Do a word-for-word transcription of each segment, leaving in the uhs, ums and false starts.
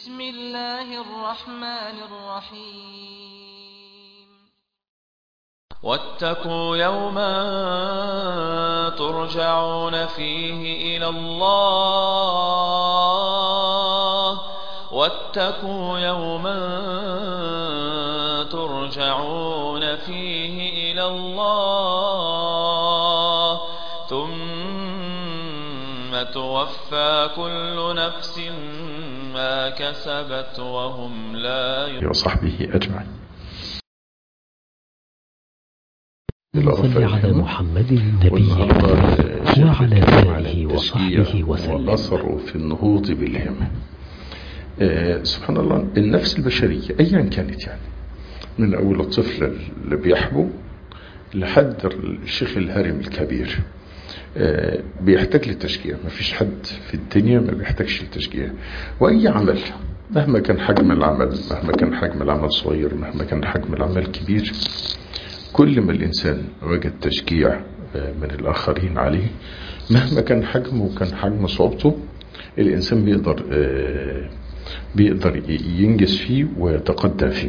بسم الله الرحمن الرحيم واتقوا يوما ترجعون فيه إلى الله واتقوا يوما ترجعون فيه إلى الله ثم توفى كل نفس ما كسبت وهم لا يظلمون. وصحبه أجمعين. صل على محمد النبي وعلى آله وصحبه وسلم. والأثر في النهوض بالهمة. آه سبحان الله، النفس البشرية أيا كانت، يعني من أول الطفل اللي بيحبو لحد الشيخ الهرم الكبير آه بيحتاج للتشجيع. ما فيش حد في الدنيا ما بيحتاجش للتشجيع. وأي عمل مهما كان حجم العمل، مهما كان حجم العمل صغير، مهما كان حجم العمل كبير، كل ما الإنسان وجد تشجيع من الآخرين عليه مهما كان حجمه وكان حجم صعوبته، الإنسان بيقدر بيقدر ينجز فيه ويتقدم فيه.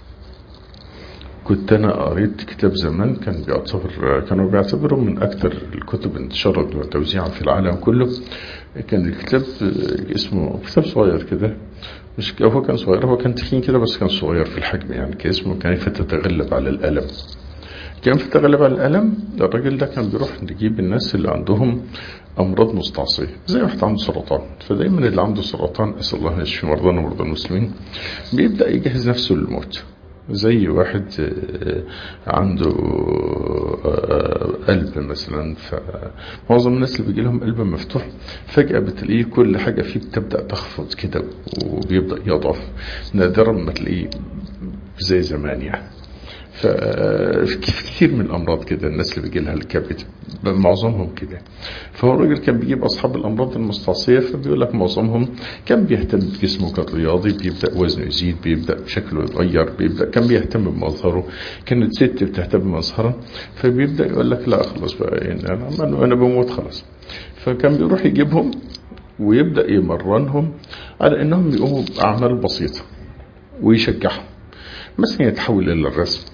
كنت أنا قريت كتاب زمان كان بيعتبر كانوا بيعتبروا من أكثر الكتب انتشارا وتوزيعا في العالم كله. كان الكتاب اسمه كتاب صغير كده، مش هو كان صغير، هو كان تخين كده بس كان صغير في الحجم، يعني كان اسمه كيف تتغلب على الألم. كان في التغلب على الألم، الراجل ده كان بيروح يجيب الناس اللي عندهم أمراض مستعصية، زي واحد عنده سرطان. فدايما اللي عنده سرطان، أسأل الله يشفي مرضانا ومرضى المسلمين، بيبدأ يجهز نفسه للموت. زي واحد عنده قلب مثلا، فمعظم الناس اللي بيجي لهم قلب مفتوح فجأة بتلاقيه كل حاجة فيه بتبدأ تخفض كده وبيبدأ يضعف، نادرا ما تلاقيه زي زمان يعني. فكثير من الأمراض كده الناس اللي بيجي لها الكبد معظمهم كده. فهو الراجل كان بيجيب أصحاب الأمراض المستعصية، فبيقول لك معظمهم كان بيهتم بجسمه كالرياضي، بيبدأ وزنه يزيد، بيبدأ شكله يتغير، بيبدأ كان بيهتم بمظهره. كانت ست بتهتم بمظهرها، فبيبدأ يقول لك لا خلاص بقى يعني أنا, أنا بموت خلاص. فكان بيروح يجيبهم ويبدأ يمرنهم على أنهم يقوموا بأعمال بسيطة ويشجعهم، مثلا يتحول إلى الرسم،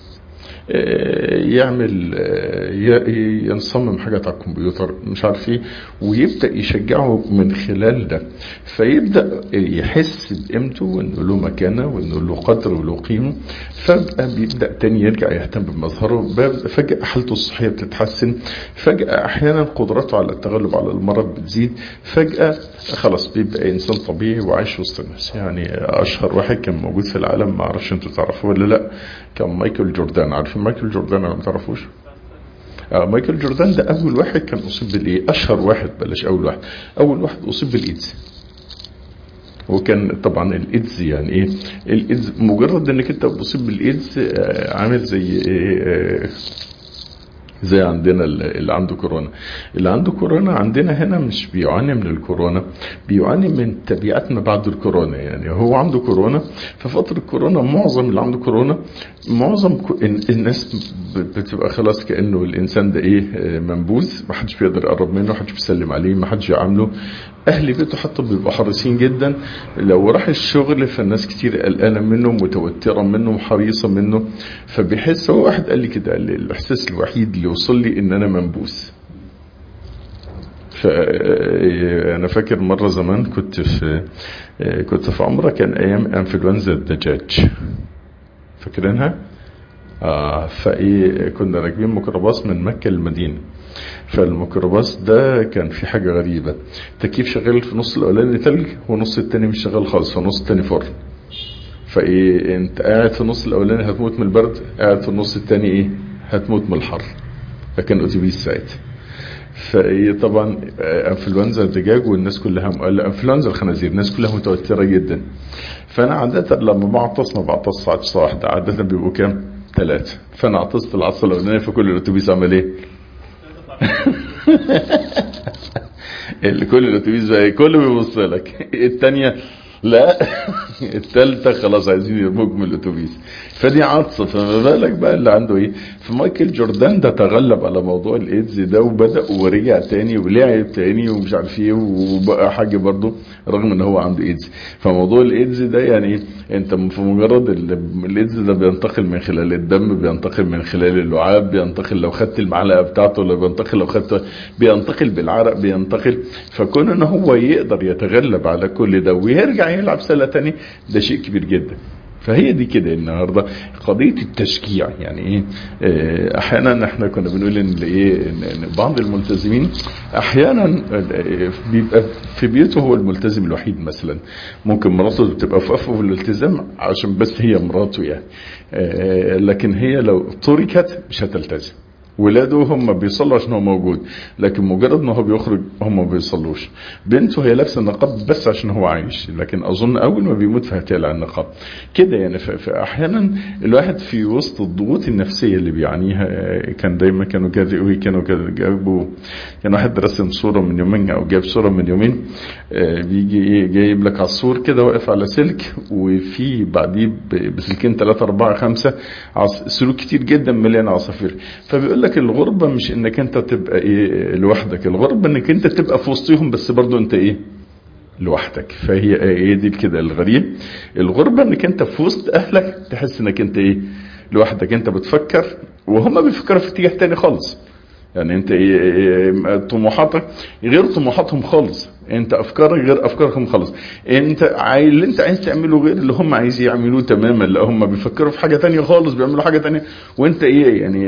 يعمل ينصمم حاجات على الكمبيوتر مش عارف ايه، ويبدأ يشجعه من خلال ده. فيبدأ يحس بقيمته وانه له مكانة وانه له قدر وله قيمة. فجأة بيبدأ تاني يرجع يهتم بمظهره، فجأة حالته الصحية بتتحسن، فجأة احيانا قدرته على التغلب على المرض بتزيد، فجأة خلاص بيبقى انسان طبيعي وعايش وسط الناس. يعني اشهر واحد كان موجود في العالم، ما اعرفش انتوا تعرفوه ولا لا، كان مايكل جوردان. عارفين مايكل جوردان ولا ما تعرفوش؟ آه مايكل جوردان ده اول واحد كان اصيب بالايه، اشهر واحد، بلاش اول واحد، اول واحد اصيب بالايدز. وكان طبعا الايدز يعني ايه؟ الايدز مجرد انك انت بتصيب بالايدز آه عامل زي ايه آه زي عندنا اللي عنده كورونا. اللي عنده كورونا عندنا هنا مش بيعاني من الكورونا، بيعاني من تبعات ما بعد الكورونا. يعني هو عنده كورونا، في فترة الكورونا معظم اللي عنده كورونا، معظم الناس بتبقى خلاص كأنه الإنسان ده إيه منبوذ، ما حدش بيقدر يقرب منه، ما حدش بيسلم عليه، ما حدش يعامله. أهل بيته حتى بيبقوا حريصين جدا، لو راح الشغل فالناس كتير قلقانة منه، متوترة منه، وحريصة منه. فبيحس، هو واحد قال لي كده، قال لي الإحساس الوحيد اللي وصل لي إن أنا منبوذ. فأنا فاكر مرة زمان كنت في كنت في عمرة، كان أيام انفلونزا الدجاج، فاكرينها؟ آه فإيه كنا راكبين ميكروباص من مكة للمدينة. فالميكروباص ده كان في حاجة غريبة، تكييف شغال في نص الأولاني تلج ونص التاني مش شغال خالص، فنص التاني فرن. فإيه انت قاعد في النص الأولاني هتموت من البرد، قاعد في النص التاني إيه هتموت من الحر. فكان أتوبيس ساعتها. فإيه طبعا انفلونزا الدجاج والناس كلها مقلقة، انفلونزا الخنازير الناس كلها متوترة جدا. فأنا عادة لما بعطس ما بعطس عطسة واحدة، عادة بيبقوا كام؟ ثلاثة. فأنا عطست العطسة الأولانية، فكل الأتوبيس عمل إيه؟ كل الأتوبيس بقى كله بيبص لك. الثانية لا الثالثه خلاص عايزين يرموك من الاتوبيس. فدي عطسه، فما بالك بقى اللي عنده ايه. فمايكل جوردان ده تغلب على موضوع الايدز ده وبدا ورجع تاني ولعب تاني ومش عارف ايه وبقى حاجه برضه رغم ان هو عنده ايدز. فموضوع الايدز ده يعني انت في مجرد الايدز ده بينتقل من خلال الدم، بينتقل من خلال اللعاب، بينتقل لو خدت المعلقه بتاعته، ولا بينتقل لو خدت، بينتقل بالعرق، بينتقل. فكون ان هو يقدر يتغلب على كل ده ويرجع يلعب سله تاني ده شيء كبير جدا. فهي دي كده النهارده قضيه التشجيع. يعني ايه اه احيانا احنا كنا بنقول ان ايه ان بعض الملتزمين احيانا بيبقى في بيته هو الملتزم الوحيد مثلا، ممكن مراته بتبقى في افه في الالتزام عشان بس هي مراته يعني، اه لكن هي لو تركت مش هتلتزم. ولاده هم بيصلوا عشان هو موجود، لكن مجرد ان هو بيخرج هم ما بيصلوش. بنته هي لابسه النقاب بس عشان هو عايش، لكن اظن اول ما بيموت فهتقلع النقاب كده يعني. فاحيانا الواحد في وسط الضغوط النفسيه اللي بيعانيها، كان دايما كانوا كانوا كانوا جابوا كان واحد رسم صوره من يومين او جاب صوره من يومين، بيجي ايه جايب لك عصفور كده واقف على سلك، وفي بعديه بسلكين ثلاثه اربعه خمسه سلوك كتير جدا مليان عصافير. فبيقول لك الغربة مش انك انت تبقى ايه لوحدك، الغربة انك انت تبقى في وسطهم بس برضو انت ايه لوحدك. فهي ايه دي كده الغريب. الغربة انك انت في وسط اهلك تحس انك انت ايه لوحدك، انت بتفكر وهم بيفكروا في اتجاه تاني خالص. يعني انت ايه طموحاتك غير طموحاتهم خالص، انت افكارك غير افكارهم خالص، انت عايز اللي انت عايز تعمله غير اللي هم عايزين يعملوه تماما. لا هم بيفكروا في حاجه تانية خالص، بيعملوا حاجه تانية وانت ايه يعني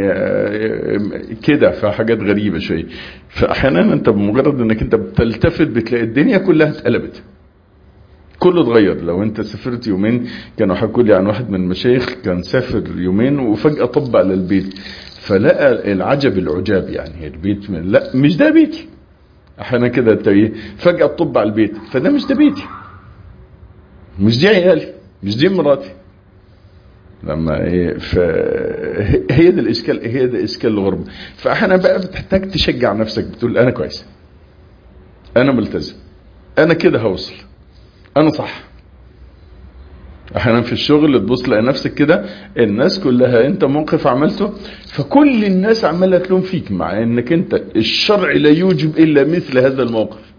كده. في حاجات غريبه شويه. فاحيانا انت بمجرد انك انت بتلتفت بتلاقي الدنيا كلها اتقلبت، كله اتغير. لو انت سافرت يومين، كانوا حكوا لي عن واحد من المشايخ كان سافر يومين وفجاه طب على البيت، فلقى العجب العجاب. يعني البيت من لا مش ده بيتي. احيانا كده انت ايه فجاه تطب على البيت، فده مش ده بيتي، مش دي عيالي، مش دي مراتي. لما ايه فهي ده الاشكال، هي ده اشكال الغربه. فاحيانا بقى بتحتاج تشجع نفسك، بتقول انا كويس، انا ملتزم، انا كده هوصل، انا صح. احيانا في الشغل تبص تلاقي نفسك كده الناس كلها انت موقف عملته فكل الناس عماله تلوم فيك، مع انك انت الشرع لا يوجب الا مثل هذا الموقف.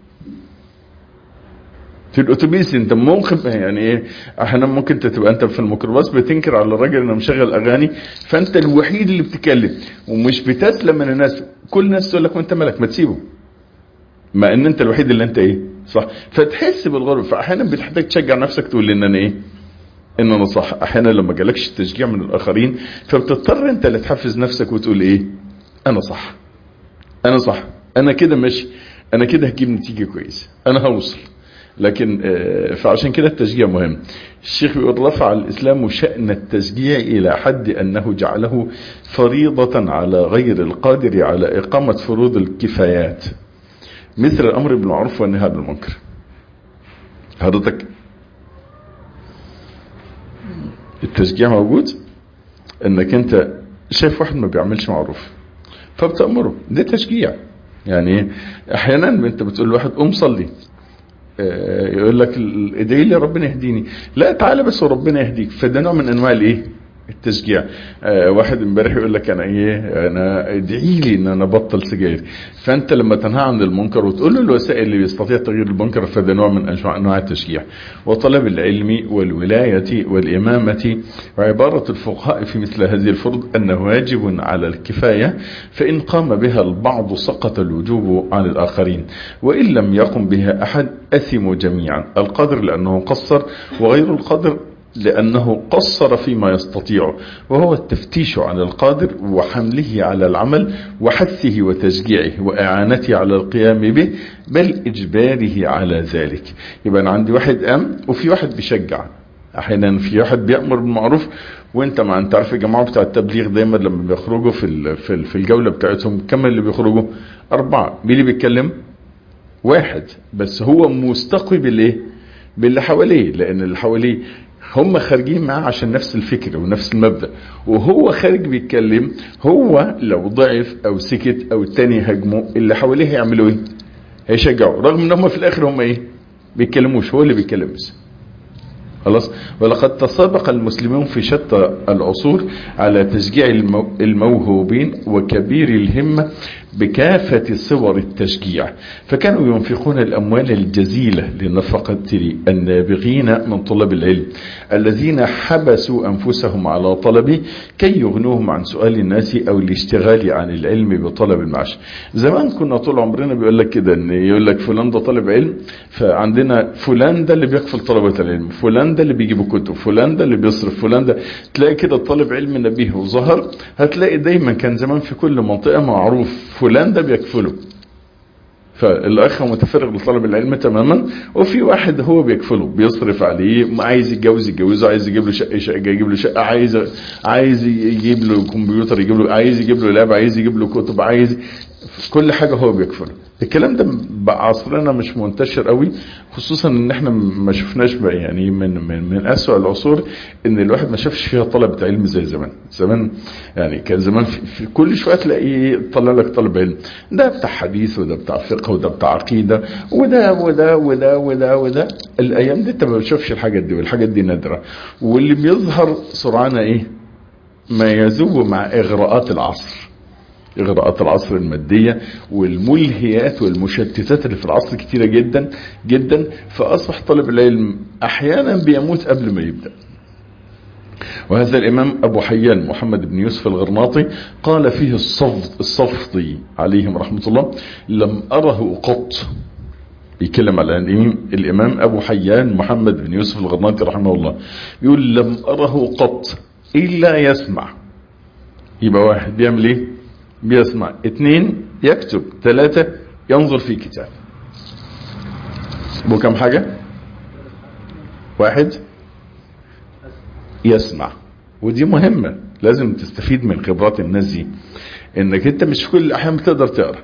في الاتوبيس انت موقف يعني ايه احيانا ممكن تبقى انت في الميكروباص بتنكر على الراجل انه مشغل اغاني، فانت الوحيد اللي بتتكلم ومش بتسلم من الناس، كل الناس تقول لك وانت مالك ما تسيبه، مع ان انت الوحيد اللي انت ايه صح. فتحس بالغرب. فاحيانا بتحتاج تشجع نفسك تقول ان انا ايه ان انا صح. احيانا لما جالكش التشجيع من الاخرين فبتضطر انت اللي تحفز نفسك وتقول ايه انا صح، انا صح، انا كده ماشي، انا كده هجيب نتيجه كويسه، انا هوصل. لكن فعشان كده التشجيع مهم. الشيخ بيقول رفع الاسلام شأن التشجيع الى حد انه جعله فريضه على غير القادر على اقامه فروض الكفايات، مثل الامر بالمعروف والنهي عن المنكر. حضرتك التشجيع موجود انك انت شايف واحد ما بيعملش معروف فبتأمره، ده تشجيع. يعني احيانا انت بتقول لواحد قوم صلي، يقول لك ادعي لي ربنا يهديني، لا تعالى بس وربنا يهديك. فده نوع من انواع الايه التشجيع. آه واحد امبارح يقول لك انا ايه انا ادعي لي ان انا بطل سجاير، فانت لما تنهى عن المنكر وتقول له الوسائل اللي بيستطيع تغيير المنكر فده نوع من انواع التشجيع. وطلب العلم والولايه والامامه، وعباره الفقهاء في مثل هذه الفروض انه واجب على الكفايه، فان قام بها البعض سقط الوجوب عن الاخرين، وان لم يقم بها احد اثموا جميعا، القادر لانه قصر وغير القادر لأنه قصر فيما يستطيع، وهو التفتيش عن القادر وحمله على العمل وحثه وتشجيعه وإعانته على القيام به، بل إجباره على ذلك. يبقى أنا عندي واحد قام وفي واحد بيشجع. أحيانا في واحد بيأمر بالمعروف وانت ما انت عارف الجماعة بتاع التبليغ دايما لما بيخرجوا في في الجولة بتاعتهم كم اللي بيخرجوا؟ أربعة. مين اللي بيتكلم؟ واحد بس، هو مستقي بالايه؟ باللي حواليه، لأن اللي حواليه هم خارجين معاه عشان نفس الفكرة ونفس المبدأ، وهو خارج بيتكلم. هو لو ضعف او سكت او التاني هجمه اللي حواليه هيعملوا ايه؟ هيشجعوا، رغم ان هم في الاخر هم ايه؟ بيتكلموش، هو اللي بيتكلم بس. خلاص. ولقد تسابق المسلمون في شتى العصور على تشجيع الموهوبين وكبير الهمة بكافة صور التشجيع، فكانوا ينفقون الأموال الجزيلة لنفقة النابغين من طلاب العلم الذين حبسوا أنفسهم على طلبه كي يغنوهم عن سؤال الناس أو الاشتغال عن العلم بطلب المعاش. زمان كنا طول عمرنا بيقول لك كده، ان يقول لك فلان ده طالب علم، فعندنا فلان ده اللي بيكفل طلبة العلم، فلان ده اللي بيجيب كتب، فلان ده اللي بيصرف، فلان ده. تلاقي كده طالب علم نبيه وظهر، هتلاقي دايما كان زمان في كل منطقة معروف فلان ده بيكفله. فالاخ متفرغ لطلب العلم تماما، وفي واحد هو بيكفله بيصرف عليه، عايز يتجوز يتجوزه، عايز يجيب له شقه شقه يجيب له شقه، عايز عايز يجيب له كمبيوتر يجيب له، عايز يجيب له لاب، عايز يجيب له كتب، عايز كل حاجه هو بيكفله. الكلام ده بعصرنا مش منتشر قوي، خصوصا ان احنا ما شفناش بقى يعني من من من اسوأ العصور ان الواحد ما شافش فيها طلبة علم زي زمان. زمان يعني كان زمان في, في كل شويه تلاقي طلع لك طالب علم، ده بتاع حديث وده بتاع فقه وده بتاع عقيده وده وده وده وده وده. الايام دي انت ما بتشوفش الحاجات دي، والحاجات دي نادره، واللي بيظهر سرعان ايه؟ ما يذوب مع اغراءات العصر، إغراءات العصر المادية والملهيات والمشتتات اللي في العصر كتيرة جدا جدا. فأصبح طالب العلم أحيانا بيموت قبل ما يبدأ. وهذا الإمام أبو حيان محمد بن يوسف الغرناطي قال فيه الصفد الصفدي عليهم رحمة الله: لم أره قط. يتكلم على الإمام أبو حيان محمد بن يوسف الغرناطي رحمه الله، يقول: لم أره قط إلا يسمع. يبقى واحد بيعمل إيه؟ بيسمع. اثنين يكتب. ثلاثة ينظر في كتاب. بكم حاجة؟ واحد يسمع، ودي مهمة، لازم تستفيد من خبرات الناس دي، انك انت مش في كل الاحيان بتقدر تقرأ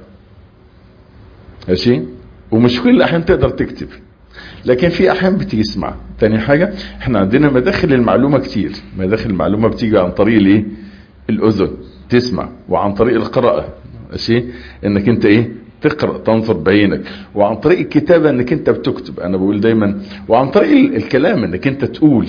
ماشي، ومش في كل الاحيان تقدر تكتب، لكن في احيان بتسمع. تاني حاجة، احنا عندنا مداخل المعلومة كتير، مداخل المعلومة بتيجي عن طريق الايه؟ الاذن تسمع، وعن طريق القراءة ماشي، انك انت ايه؟ تقرأ تنظر بعينك، وعن طريق الكتابة انك انت بتكتب. انا بقول دايما، وعن طريق الكلام انك انت تقول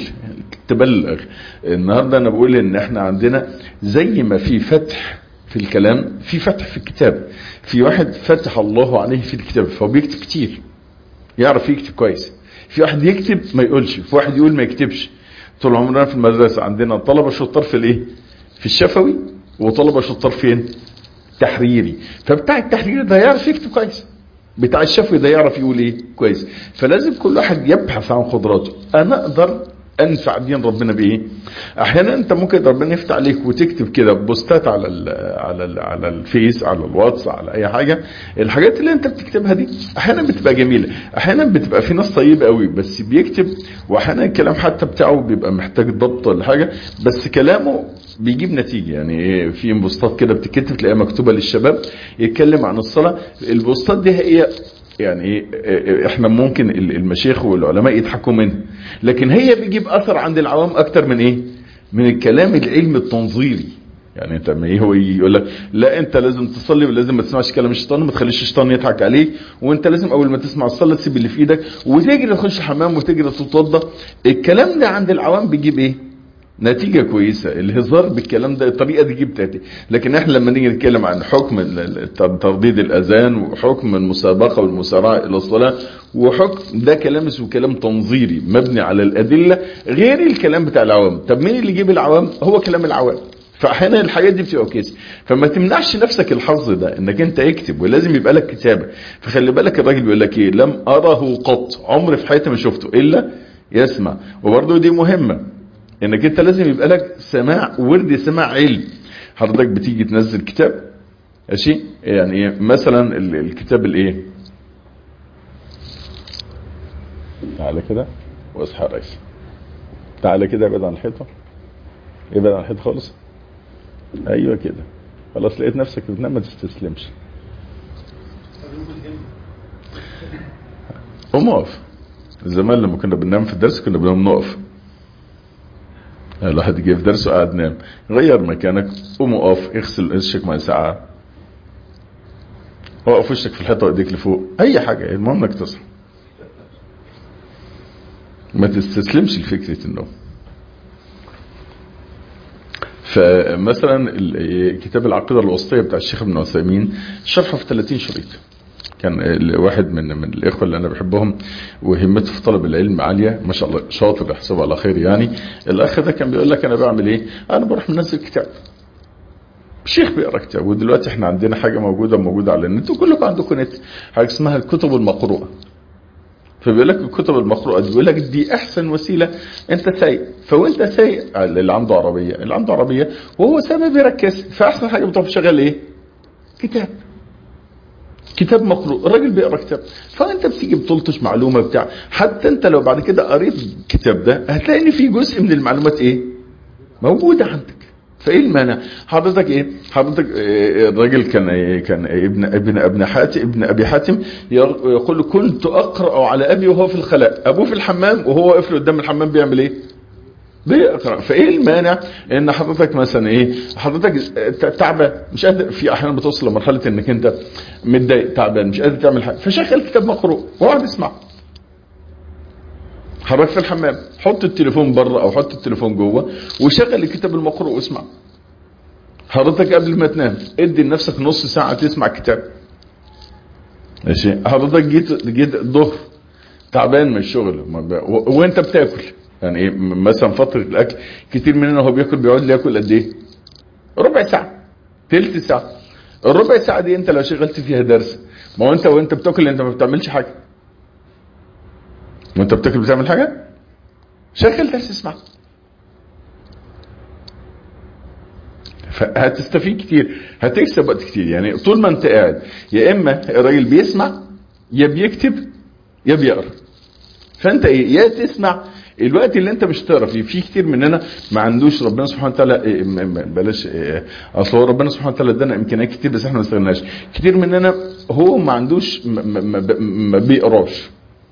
تبلغ. النهاردة انا بقول ان احنا عندنا زي ما في فتح في الكلام في فتح في الكتاب. في واحد فتح الله عليه في الكتاب فهو بيكتب كتير، يعرف يكتب كويس. في واحد يكتب ما يقولش، في واحد يقول ما يكتبش. طول عمرنا في المدرسة عندنا طلبة شطار في الايه؟ في الشفوي، وطلبة شطار فين؟ تحريري. فبتاع التحريري ده يعرف يكتب كويس، بتاع الشفوي ده يعرف يقول ايه؟ كويس. فلازم كل واحد يبحث عن قدراته. انا اقدر انفع دين ربنا بايه؟ احيانا انت ممكن ربنا يفتح عليك وتكتب كده بوستات على ال على ال على الفيس، على الواتس، على اي حاجه. الحاجات اللي انت بتكتبها دي احيانا بتبقى جميله، احيانا بتبقى في ناس طيبه قوي بس بيكتب، واحيانا الكلام حتى بتاعه بيبقى محتاج ضبط ولا حاجه، بس كلامه بيجيب نتيجه. يعني في بوستات كده بتكتب تلاقيها مكتوبه للشباب يتكلم عن الصلاه. البوستات دي هي يعني احنا ممكن المشايخ والعلماء يضحكوا منها، لكن هي بيجيب اثر عند العوام اكتر من ايه؟ من الكلام العلمي التنظيري. يعني انت ما هو يقول لك لا انت لازم تصلي ولازم ما تسمعش كلام الشيطان، ما تخليش الشيطان يضحك عليك، وانت لازم اول ما تسمع الصلاه تسيب اللي في ايدك وتجري تخش الحمام وتجري تتوضى. الكلام ده عند العوام بيجيب ايه؟ نتيجة كويسة. الهزار بالكلام ده الطريقة دي جيب تاتي. لكن احنا لما نيجي نتكلم عن حكم ترديد الاذان وحكم المسابقة والمسارعة الى الصلاة وحكم، ده كلام اسمه كلام تنظيري مبني على الادلة غير الكلام بتاع العوام. طب مين اللي يجيب العوام؟ هو كلام العوام. فاحيانا الحاجات دي بتبقى كويسه، فما تمنعش نفسك الحظ ده انك انت اكتب، ولازم يبقى لك كتابه. فخلي بالك الراجل بيقول لك ايه؟ لم اره قط، عمري في حياتي ما شفته الا يسمع. وبرضه دي مهمه، انك انت لازم يبقى لك سماع ورد، سماع علم. حضرتك بتيجي تنزل كتاب ماشي، يعني مثلا الكتاب الايه؟ تعالى كده واصحى يا ريس، تعالى كده ابعد عن الحيطه، ابعد عن الحيطه خالص، ايوه كده خلاص. لقيت نفسك بتنام ما تستسلمش، قوم اقف. زمان لما كنا بننام في الدرس كنا بنقوم نقف، الواحد يجي في درس وقاعد نام، غير مكانك، قوم اقف، اغسل وشك مع ساعه، اقف وشك في الحيطه وايديك لفوق، اي حاجه، المهم انك تصحى. ما تستسلمش لفكرة النوم. فمثلا كتاب العقيدة الوسطية بتاع الشيخ ابن عثيمين شرحه في ثلاثين شريط. كان واحد من من الاخوه اللي انا بحبهم وهمته في طلب العلم عاليه ما شاء الله، شاطر يحسبه على خير يعني. الاخ ده كان بيقول لك انا بعمل ايه؟ انا بروح منزل كتاب، الشيخ بيقرا كتاب. ودلوقتي احنا عندنا حاجه موجوده موجوده على النت وكلكم عندكم نت، حاجه اسمها الكتب المقروءه. فبيقول لك الكتب المقروءه دي بيقول لك دي احسن وسيله. انت سايق، فوانت سايق اللي عنده عربيه اللي عنده عربيه وهو سامع بيركز، فاحسن حاجه بتروح تشغل ايه؟ كتاب، كتاب مقروء، الراجل بيقرا كتاب. فانت بتيجي بتلطش معلومه بتاع، حتى انت لو بعد كده قريت الكتاب ده هتلاقي ان في جزء من المعلومات ايه موجوده عندك. فايه المانع؟ حضرتك ايه حضرتك إيه الراجل كان إيه كان إيه ابن ابن ابن حاتم ابن ابي حاتم يقول كنت اقرا على ابي وهو في الخلاء، ابوه في الحمام وهو واقف قدام الحمام بيعمل ايه؟ بيقرا. فايه المانع ان حضرتك مثلا ايه حضرتك تعبان مش قادر، في احيانا بتوصل لمرحله انك انت متضايق تعبان مش قادر تعمل حاجه، فشغل كتاب مقروء واقعد اسمع. حضرتك في الحمام حط التليفون بره او حط التليفون جوه وشغل الكتاب المقروء واسمع. حضرتك قبل ما تنام ادي لنفسك نص ساعه تسمع كتاب. ماشي. حضرتك جيت جيت الظهر تعبان من الشغل وانت بتاكل، يعني ايه مثلا فتره الاكل كتير مننا هو بياكل بيقعد ياكل قد ايه؟ ربع ساعه، ثلث ساعه. الربع ساعه دي انت لو شغلت فيها درس، ما هو انت وانت بتاكل انت ما بتعملش حاجه. وانت بتاكل بتعمل حاجه؟ شغل درس اسمع. فهتستفيد كتير، هتكسب وقت كتير. يعني طول ما انت قاعد يا اما الراجل بيسمع يا بيكتب يا بيقرا. فانت ايه؟ يا تسمع الوقت اللي انت مش تقرا فيه. في كتير مننا ما عندوش ربنا سبحانه وتعالى بلاش اصل هو ربنا سبحانه وتعالى ادانا امكانيات كتير بس احنا ما استغلناش. كتير مننا هو ما عندوش ما بيقراش،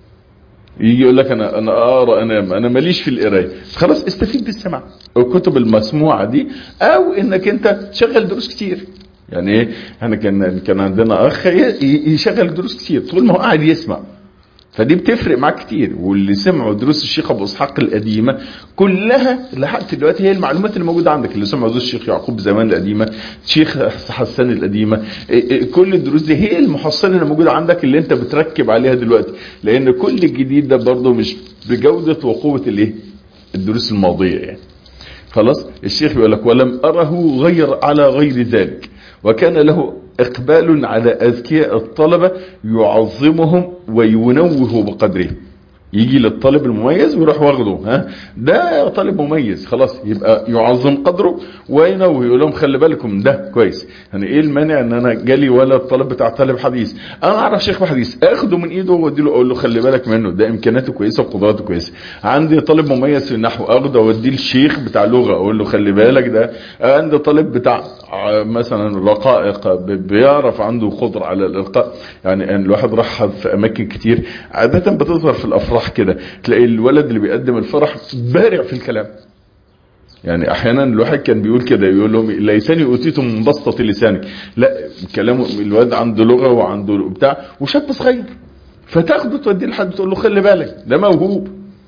يجي يقول لك انا انا اقرا انا انا ماليش في القرايه. خلاص استفيد بالسمع الكتب المسموعه دي، او انك انت تشغل دروس كتير. يعني ايه؟ احنا كان كان عندنا اخ يشغل دروس كتير طول ما هو قاعد يسمع، فدي بتفرق معاك كتير. واللي سمعوا دروس الشيخ ابو اسحاق القديمه كلها لحد دلوقتي هي المعلومات اللي موجوده عندك. اللي سمعوا دروس الشيخ يعقوب زمان القديمه، الشيخ حسان القديمه، كل الدروس دي هي المحصله اللي موجوده عندك اللي انت بتركب عليها دلوقتي. لان كل الجديد ده برضه مش بجوده وقوه الايه؟ الدروس الماضيه يعني. خلاص. الشيخ بيقول لك ولم اره غير على غير ذلك، وكان له اقبال على اذكياء الطلبه يعظمهم وينوه بقدره. يجي للطالب المميز ويروح واخده، ها ده طالب مميز خلاص يبقى يعظم قدره وينوه، يقول لهم خلي بالكم ده كويس. يعني ايه المانع ان انا جالي ولا الطالب بتاع طالب حديث انا اعرف شيخ حديث اخده من ايده وادي له اقول له خلي بالك منه ده امكانياته كويسه وقدراته كويسه. عندي طالب مميز في النحو اخده وادي الشيخ بتاع لغه اقول له خلي بالك ده. عندي طالب بتاع مثلا رقائق بيعرف عنده قدره على الالقاء. يعني الواحد راح في اماكن كتير عاده بتظهر في الافراح كده، تلاقي الولد اللي بيقدم الفرح بارع في الكلام. يعني احيانا الواحد كان بيقول كده يقول لهم ليساني اوتيتم من بسطة لسانك، لا كلامه الواد عنده لغه وعنده بتاع وشاب صغير، فتاخده توديه لحد تقول له خلي بالك ده موهوب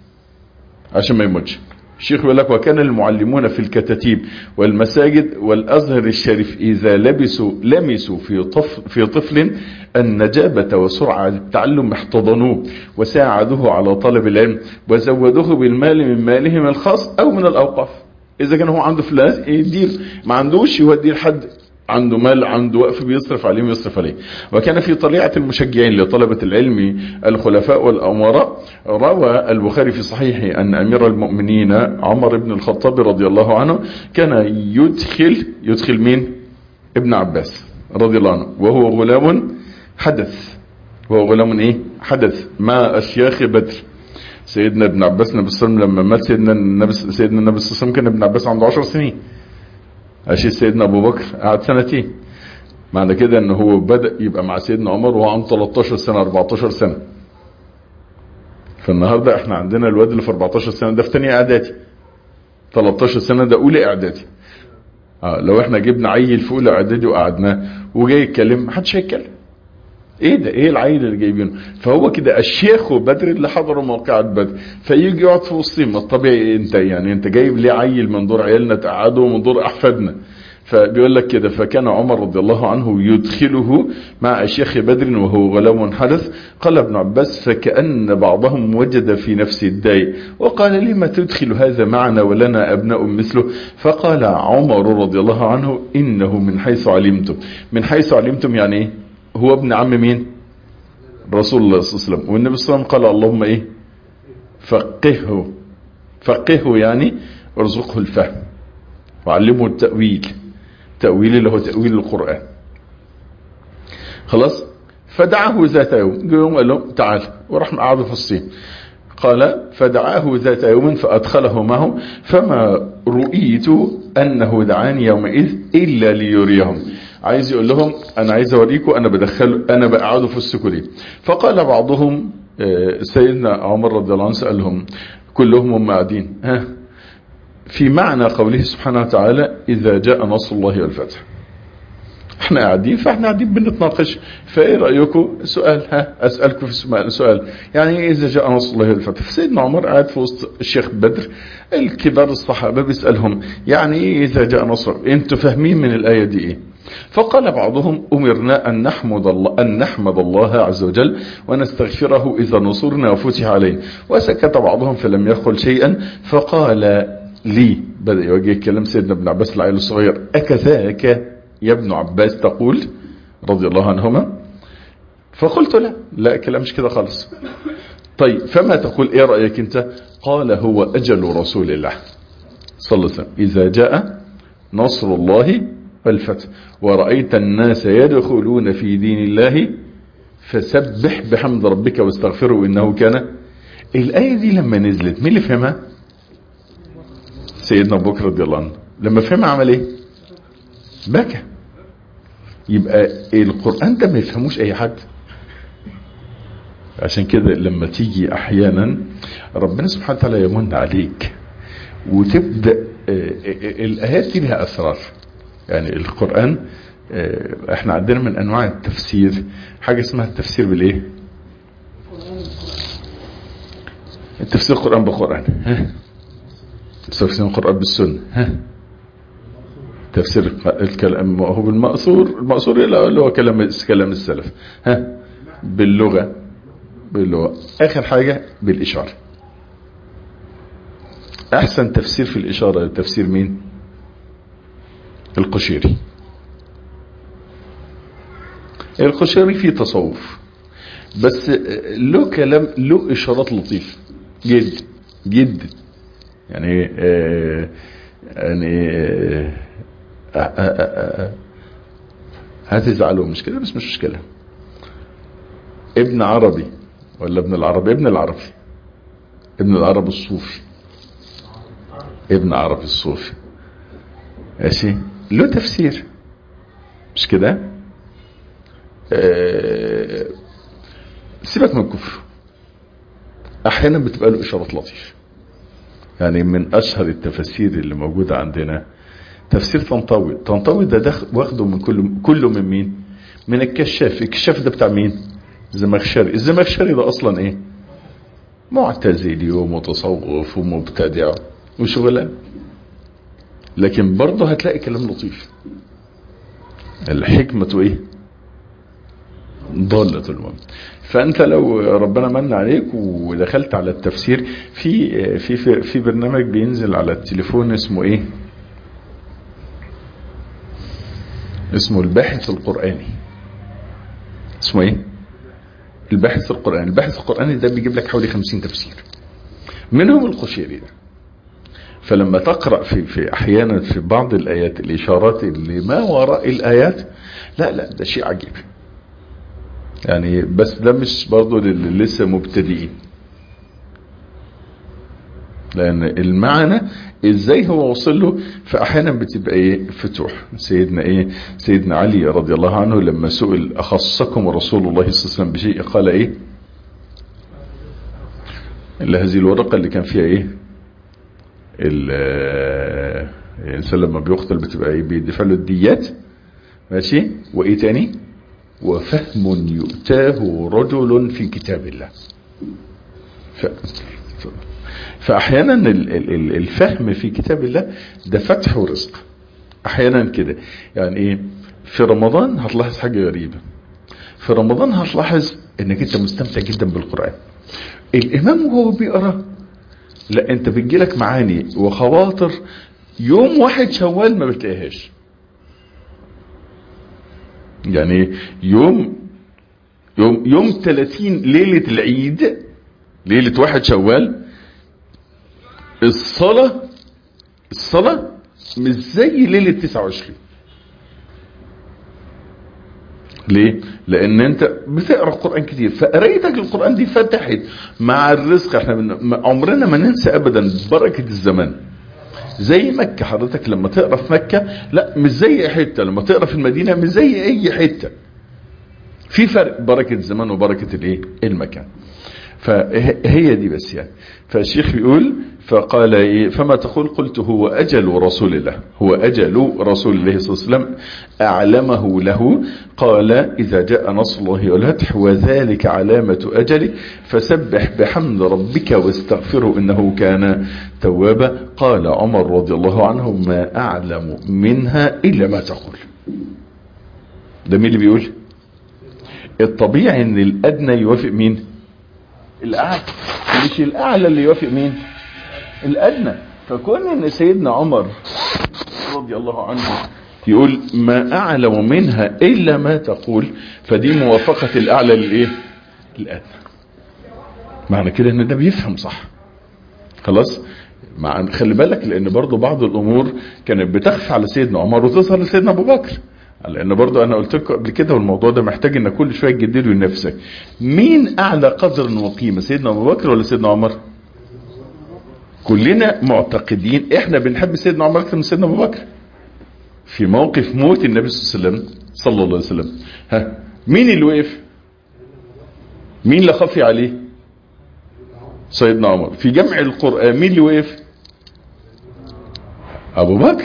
عشان ما يموتش. الشيخ بيقول لك وكان المعلمون في الكتاتيب والمساجد والازهر الشريف اذا لبسوا لمسوا في طفل في طفل النجابه وسرعه التعلم احتضنوه وساعدوه على طلب العلم وزودوه بالمال من مالهم الخاص او من الاوقاف. اذا كان هو عنده فلوس يدير، ما عندوش يوديه لحد عنده مال عنده وقف بيصرف عليه ويصرف عليه. وكان في طليعة المشجعين لطلبة العلم الخلفاء والأمراء. روى البخاري في صحيحه أن أمير المؤمنين عمر بن الخطاب رضي الله عنه كان يدخل يدخل مين؟ ابن عباس رضي الله عنه وهو غلام حدث، وهو غلام ايه؟ حدث مع أشياخ بدر. سيدنا ابن عباس النبي صلى الله عليه وسلم لما مات سيدنا النبي سيدنا النبي صلى الله عليه وسلم كان ابن عباس عنده عشر سنين. عشان سيدنا ابو بكر قعد سنتين، معنى كده ان هو بدأ يبقى مع سيدنا عمر وهو عنده تلتاشر سنة اربعتاشر سنة. فالنهاردة احنا عندنا الواد اللي في اربعتاشر سنة ده في تانية اعدادي، تلتاشر سنة ده اولى اعدادي. اه لو احنا جبنا عيل في اولى اعدادي وقعدناه وجاي يتكلم محدش هيتكلم. ايه ده؟ ايه العيل اللي جايبينه؟ فهو كده الشيخ بدر اللي حضروا موقعة بدر، فيجي يقعد في وسطهم. الطبيعي انت يعني انت جايب ليه عيل من دور عيالنا تقعده من دور احفادنا؟ فبيقول لك كده، فكان عمر رضي الله عنه يدخله مع الشيخ بدر وهو غلام حدث. قال ابن عباس: فكأن بعضهم وجد في نفسه الداء وقال: لما تدخل هذا معنا ولنا أبناء مثله؟ فقال عمر رضي الله عنه: إنه من حيث علمتم. من حيث علمتم يعني ايه؟ هو ابن عم مين؟ رسول الله صلى الله عليه وسلم. والنبي صلى الله عليه وسلم قال: اللهم ايه؟ فقهه. فقهه يعني ارزقه الفهم وعلمه التأويل. تأويل اللي هو تأويل القرآن. خلاص. فدعاه ذات يوم، يوم قال له: تعال، وراح قعدوا في الصين. قال: فدعاه ذات يوم فأدخله معه، فما رؤيت أنه دعاني يومئذ إلا ليريهم. عايز يقول لهم أنا عايز أوريكم أنا بدخل أنا بقعده في السكولي. فقال بعضهم، سيدنا عمر رضي الله عنه سألهم كلهم هم قاعدين: ها في معنى قوله سبحانه وتعالى: إذا جاء نصر الله والفتح. احنا قاعدين، فاحنا قاعدين بنتناقش، فايه رأيكم؟ سؤال، ها أسألكم في سؤال، يعني إذا جاء نصر الله والفتح. فسيدنا عمر قاعد في وسط الشيخ بدر، الكبار الصحابة بيسألهم يعني إيه إذا جاء نصر؟ انتوا فاهمين من الآية دي إيه؟ فقال بعضهم: أمرنا أن نحمد الله أن نحمد الله عز وجل ونستغفره إذا نصرنا وفتح علينا. وسكت بعضهم فلم يقل شيئا. فقال لي، بدأ يوجه كلام سيدنا ابن عباس العيل الصغير: أكذاك يا ابن عباس تقول رضي الله عنهما؟ فقلت: لا لا كلام مش كده خالص. طيب فما تقول؟ ايه رأيك انت؟ قال: هو أجل رسول الله صلى الله عليه وسلم إذا جاء نصر الله والفتح ورأيت الناس يدخلون في دين الله فسبح بحمد ربك واستغفره إنه كان. الآية دي لما نزلت مين اللي فهمها؟ سيدنا أبو بكر رضي الله عنه. لما فهمها عمل ايه؟ بكى. يبقى القرآن ده ما يفهموش اي حد. عشان كده لما تيجي احيانا ربنا سبحانه وتعالى يمن عليك وتبدأ الايات دي لها اسرار. يعني القرآن احنا عندنا من انواع التفسير حاجة اسمها التفسير بالايه؟ التفسير القرآن بالقرآن، ها تفسير القرآن بالسنة، ها تفسير الكلام هو بالمأثور. المأثور اللي هو كلام كلام السلف، ها باللغة باللغة آخر حاجة بالإشارة. أحسن تفسير في الإشارة تفسير مين؟ القشيري. القشيري فيه تصوف بس له كلام له إشارات لطيفة جدا جدا. يعني آه يعني آه هتزعلوا مش كده، بس مش مشكلة. ابن عربي ولا ابن العربي؟ ابن العربي ابن العربي الصوفي. ابن عربي الصوفي ماشي، له تفسير مش كده. أه سيبك من الكفر، احيانا بتبقى له اشارات لطيفة. يعني من اشهر التفاسير اللي موجودة عندنا تفسير طنطاوي. طنطاوي ده واخده من كل كله من مين؟ من الكشاف. الكشاف ده بتاع مين؟ الزمخشري. الزمخشري ده اصلا ايه؟ معتزلي ومتصوف ومبتدع وشغلان، لكن برضه هتلاقي كلام لطيف. الحكمة ايه؟ ضالة المهم. فانت لو ربنا من عليك ودخلت على التفسير في في في, في برنامج بينزل على التليفون اسمه ايه؟ اسمه الباحث القرآني. اسمه ايه؟ الباحث القرآني. الباحث القرآني ده بيجيب لك حوالي خمسين تفسير منهم القشيري ده. فلما تقرأ في, في احيانا في بعض الايات الاشارات اللي ما وراء الايات، لا لا ده شيء عجيب يعني. بس ده مش برضو اللي لسه مبتدئين، لان المعنى ازاي هو وصل له. فاحيانا بتبقى ايه؟ فتوح. سيدنا ايه؟ سيدنا علي رضي الله عنه لما سئل اخصكم رسول الله صلى الله عليه وسلم بشيء قال ايه؟ اللي هذه الورقة اللي كان فيها ايه؟ الانسان لما بيقتل بتبقى ايه؟ بيدفع له الديات ماشي. وايه تاني؟ وفهم يؤتاه رجل في كتاب الله. ف... فأحيانا الفهم في كتاب الله ده فتح ورزق. أحيانا كده يعني إيه، في رمضان هتلاحظ حاجة غريبة، في رمضان هتلاحظ انك انت مستمتع جدا بالقرآن. الامام وهو بيقرأ لا انت بتجيلك معاني وخواطر يوم واحد شوال ما بتلاقيهاش. يعني يوم يوم يوم ثلاثين ليلة العيد، ليلة واحد شوال، الصلاة الصلاة مش زي ليلة تسعة وعشرين. ليه؟ لان انت بتقرأ القرآن كتير، فقرايتك للقرآن دي فتحت مع الرزق. احنا بن... عمرنا ما ننسى ابدا بركة الزمان. زي مكة، حضرتك لما تقرأ في مكة لا مش زي اي حتة، لما تقرأ في المدينة مش زي اي حتة، في فرق بركة الزمان وبركة الايه المكان. فهي دي بس يعني. فالشيخ بيقول فقال إيه فما تقول؟ قلت هو أجل رسول الله، هو أجل رسول الله صلى الله عليه وسلم أعلمه له. قال إذا جاء نصر الله والفتح وذلك علامة أجله فسبح بحمد ربك واستغفره إنه كان توابا. قال عمر رضي الله عنه ما أعلم منها إلا ما تقول. ده مين اللي بيقول؟ الطبيعي ان الأدنى يوافق مين؟ الأعلى، مش الأعلى اللي يوافق مين؟ الأدنى. فكون ان سيدنا عمر رضي الله عنه يقول ما أعلم منها إلا ما تقول، فدي موافقة الأعلى للإيه؟ الأدنى. معنى كده ان ده بيفهم صح. خلاص؟ مع خلي بالك لان برضو بعض الامور كانت بتخفى على سيدنا عمر وتظهر لسيدنا ابو بكر، لان برضو انا قلت لكم قبل كده والموضوع ده محتاج ان كل شويه تجدده لنفسك. مين اعلى قدر وقيمه، سيدنا ابو بكر ولا سيدنا عمر؟ كلنا معتقدين احنا بنحب سيدنا عمر اكثر من سيدنا ابو بكر. في موقف موت النبي صلى الله عليه وسلم صلى الله عليه وسلم، ها مين اللي وقف؟ مين اللي خفي عليه؟ سيدنا عمر. في جمع القرآن مين اللي وقف؟ ابو بكر.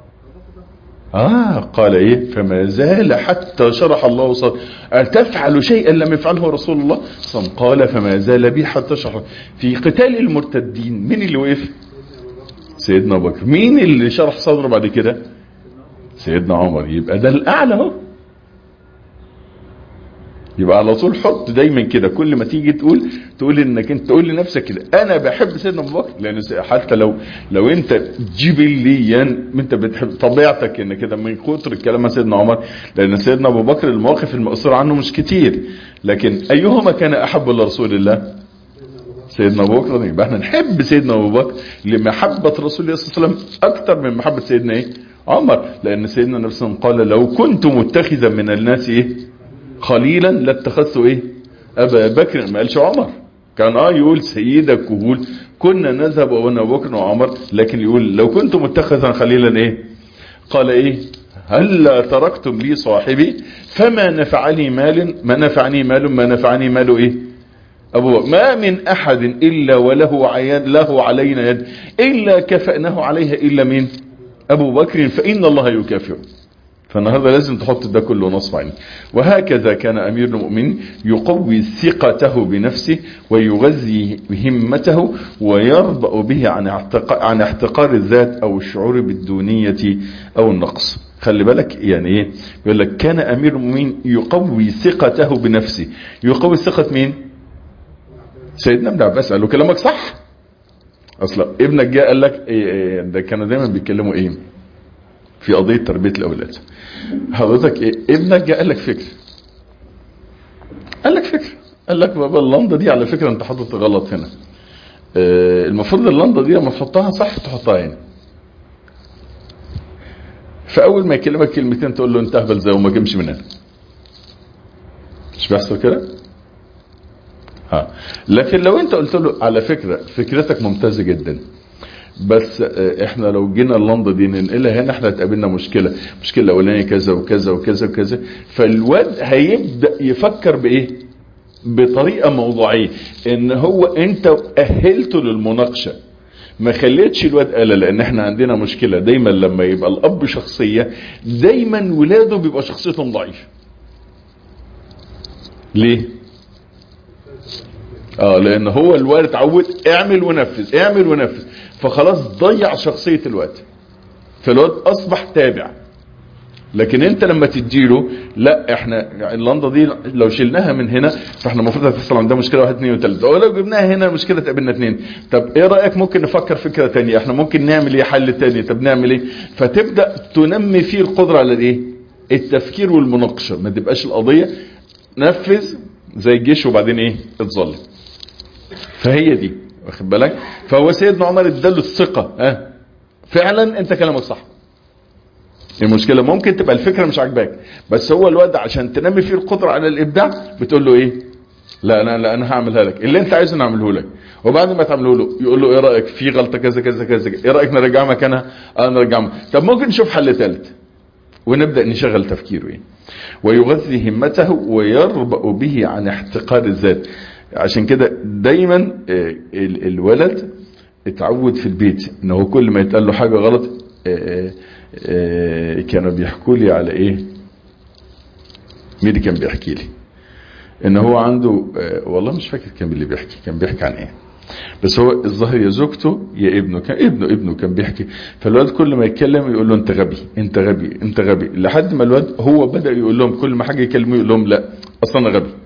اه قال ايه فما زال حتى شرح الله صدره أتفعل شيئا لم يفعله رسول الله صلى الله عليه وسلم؟ قال فما زال بي حتى شرح. في قتال المرتدين مين اللي وقف؟ سيدنا ابو بكر. مين اللي شرح صدره بعد كده؟ سيدنا عمر. يبقى ده الاعلى اهو. يبقى على طول حط دايما كده كل ما تيجي تقول تقول انك انت تقول لنفسك كده انا بحب سيدنا ابو بكر، لان حتى لو لو انت جبليا انت بتحب طبيعتك ان كده من كتر الكلام عن سيدنا عمر، لان سيدنا ابو بكر المواقف المأثورة عنه مش كتير، لكن ايهما كان احب لرسول الله؟ سيدنا ابو بكر. يبقى احنا نحب سيدنا ابو بكر لمحبة رسول الله صلى الله عليه وسلم اكتر من محبة سيدنا ايه عمر، لان سيدنا النبي صلى الله عليه وسلم قال لو كنت متخذا من الناس ايه خليلا لاتخذت ايه ابا بكر. ما قالش عمر، كان اه يقول سيد الكهول كنا نذهب وانا ابو بكر وعمر، لكن يقول لو كنت متخذا خليلا ايه قال ايه هل تركتم لي صاحبي فما نفعني مال ما نفعني مال ما نفعني مال ايه ابو بكر. ما من احد الا وله عياد له علينا يد الا كفأناه عليها الا من ابو بكر فان الله يكافئه. فالنهاردة لازم تحط ده كله نصب عيني. وهكذا كان أمير المؤمنين يقوي ثقته بنفسه ويغذي همته ويربأ به عن عن احتقار الذات أو الشعور بالدونية أو النقص. خلي بالك يعني ايه يقول لك كان أمير المؤمنين يقوي ثقته بنفسه. يقوي ثقة مين؟ سيدنا ابن عباس. قال له كلامك صح. أصلا ابنك جاء قال لك إيه إيه ده كانوا دايما بيتكلموا ايه في قضية تربية الأولاد. حضرتك إيه؟ ابنك جاء قال لك فكرة قال لك فكرة قال لك بابا اللنضة دي على فكرة انت حاطط غلط هنا، اه المفروض اللنضة دي لما تحطها صح تحطها هنا. فأول ما يكلمك كلمتين تقول له انت اهبل زي وما جمش من هنا. مش بيحصل كده؟ ها. لكن لو انت قلت له على فكرة فكرتك ممتازة جدا بس احنا لو جينا اللنضة دي ننقلها هنا احنا هتقابلنا مشكلة مشكلة الاولانية كذا وكذا وكذا وكذا. فالواد هيبدأ يفكر بايه بطريقة موضوعية ان هو انت اهلته للمناقشة، ما خليتش الواد قال. لان احنا عندنا مشكلة دايما لما يبقى الاب شخصية دايما ولاده بيبقى شخصيتهم ضعيفة. ليه؟ اه لان هو الولد اتعود اعمل ونفذ اعمل ونفذ، فخلاص ضيع شخصية الولد، فالولد اصبح تابع. لكن انت لما تديله لا احنا اللندا دي لو شلناها من هنا فاحنا المفروض هتحصل عندها مشكله واحد اثنين وثلاثه، ولو جبناها هنا مشكله تقابلنا اثنين. طب ايه رايك ممكن نفكر فكره ثانيه، احنا ممكن نعمل ايه حل ثاني، طب نعمل ايه؟ فتبدا تنمي فيه القدره على الايه؟ التفكير والمناقشه، ما تبقاش القضيه نفذ زي الجيش وبعدين ايه؟ اتظلم. فهي دي واخد بالك. فهو سيدنا عمر اداله الثقه، ها فعلا انت كلامك صح. المشكلة ممكن تبقى الفكرة مش عاجباك، بس هو الواد عشان تنمي فيه القدرة على الابداع بتقول له ايه؟ لا انا لا انا هعملها لك، اللي انت عايزه نعمله لك. وبعد ما تعمله له يقول له ايه رايك في غلطة كذا كذا كذا، ايه رايك نرجعها مكانها؟ اه نرجعها. طب ممكن نشوف حل ثالث، ونبدا نشغل تفكيره ايه. ويغذي همته ويربأ به عن احتقار الذات. عشان كده دايما الولد اتعود في البيت ان هو كل ما يتقال له حاجة غلط، كانوا بيحكوا لي على ايه، مين اللي كان بيحكي لي ان هو عنده، والله مش فاكر كان اللي بيحكي كان بيحكي عن ايه، بس هو الظاهر يا زوجته يا ابنه، كان ابنه ابنه كان بيحكي. فالواد كل ما يتكلم يقول له انت غبي انت غبي انت غبي، لحد ما الواد هو بدأ يقول لهم كل ما حاجة يكلمه يقول لهم لا اصلا انا غبي.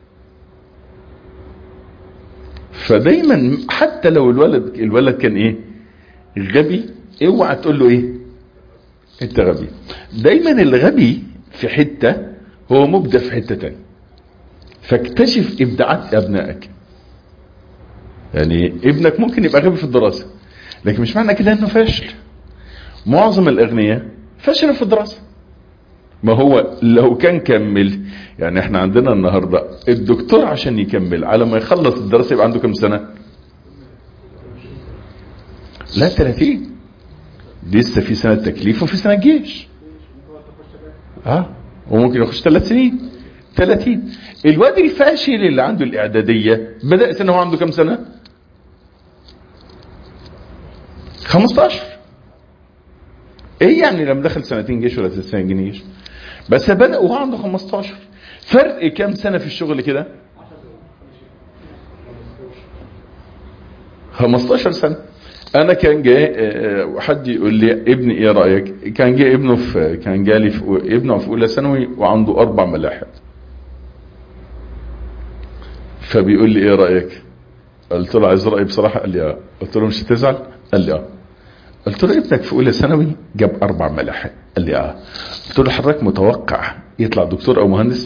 فدايما حتى لو الولد الولد كان ايه غبي، اوعى تقول له ايه انت غبي. دايما الغبي في حتة هو مبدع في حتة تانية، فاكتشف ابداعات ابنائك. يعني ابنك ممكن يبقى غبي في الدراسة، لكن مش معنى كده انه فاشل. معظم الاغنياء فشلوا في الدراسة. ما هو لو كان كمل، يعني احنا عندنا النهاردة الدكتور عشان يكمل على ما يخلص الدراسة يبقى عنده كم سنة؟ لا ثلاثين، لسه في سنة تكليف وفي سنة جيش. اه وممكن يخش ثلاث سنين ثلاثين. الواد الفاشل اللي عنده الاعدادية بدأ سنة هو عنده كم سنة؟ خمستاشر. ايه يعني لما دخل سنتين جيش ولا ثلاث سنين جيش؟ بس بدأ وهو عنده خمستاشر. فرق كم سنة في الشغل كده؟ خمستاشر سنة. انا كان جاي حد يقول لي ابني ايه رأيك، كان جاي ابنه في كان جالي في ابنه في اولى ثانوي وعنده اربع ملاحق، فبيقول لي ايه رأيك؟ قلت له عايز رأيي بصراحة. قال لي اه. قلت له مش هتزعل؟ قال لي اه. قلت له ابنك في اولى ثانوي جاب اربع ملاحق. قال لي اه. قلت له حضرتك متوقع يطلع دكتور او مهندس؟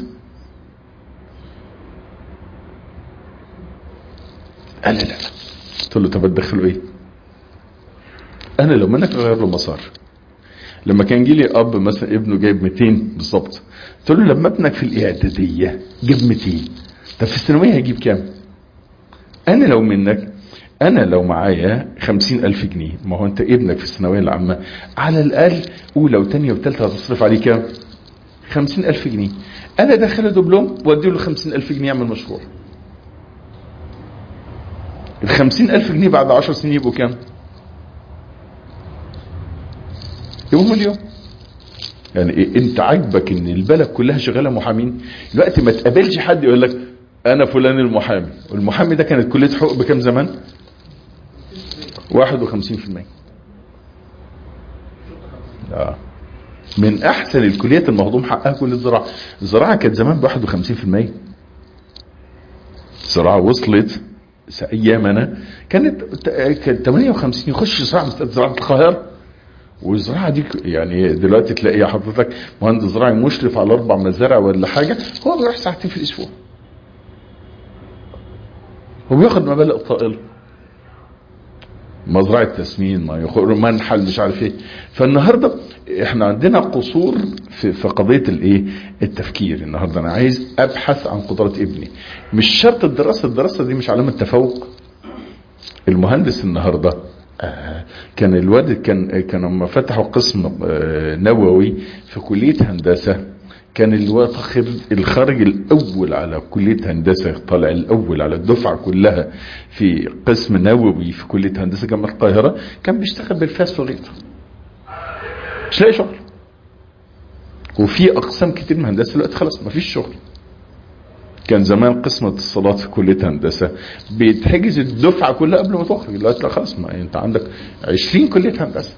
قال لي لا. قلت له طب تدخله ايه؟ انا لو منك اغير له مسار. لما كان جي لي اب مثلا ابنه جايب مئتين بالظبط، قلت له لما ابنك في الاعداديه جاب مئتين، طب في الثانويه هيجيب كام؟ انا لو منك، انا لو معايا خمسين الف جنيه، ما هو انت ابنك في الثانويه العامه على الاقل اولى وثانيه وثالثه هتصرف عليه كام؟ خمسين الف جنيه. انا داخله دبلوم وادي له خمسين الف جنيه يعمل مشروع. ال خمسين الف جنيه بعد عشر سنين يبقوا كام؟ يبقوا مليون. يعني إيه؟ انت عاجبك ان البلد كلها شغاله محامين؟ دلوقتي ما تقابلش حد يقول لك انا فلان المحامي، والمحامي ده كانت كليه حقوق بكام زمان؟ واحد وخمسين في المية. اه من احسن الكليات المهضوم حقها كليه الزراعه. الزراعه كانت زمان ب واحد وخمسين في المية. الزراعه وصلت ايامنا كانت كانت ثمانية وخمسين. يخش زراعه زراعه القاهره، والزراعه دي يعني دلوقتي تلاقي حضرتك مهندس زراعي مشرف على اربع مزارع ولا حاجه، هو بيروح ساعتين في الاسبوع، هو بياخد مبالغ طائله، مزرعه تسمين، ما ياخد منحل مش عارف ايه. فالنهارده احنا عندنا قصور في في قضيه الايه التفكير. النهارده انا عايز ابحث عن قدرات ابني، مش شرط الدراسه. الدراسه دي مش علامه تفوق. المهندس النهارده آه كان الواد كان كانوا لما فتحوا قسم آه نووي في كليه هندسه، كان الواد الخارج الاول على كليه هندسه، طالع الاول على الدفعه كلها في قسم نووي في كليه هندسه جامعه القاهره، كان بيشتغل بالفاس والغيط، مش لاقي شغل. وفي اقسام كتير من هندسه دلوقتي خلاص ما فيش شغل. كان زمان قسمة الصلاة في كلية هندسة بيتحجز الدفعة كلها قبل ما تخرج. دلوقتي لا خلاص، ما انت عندك عشرين كلية هندسة.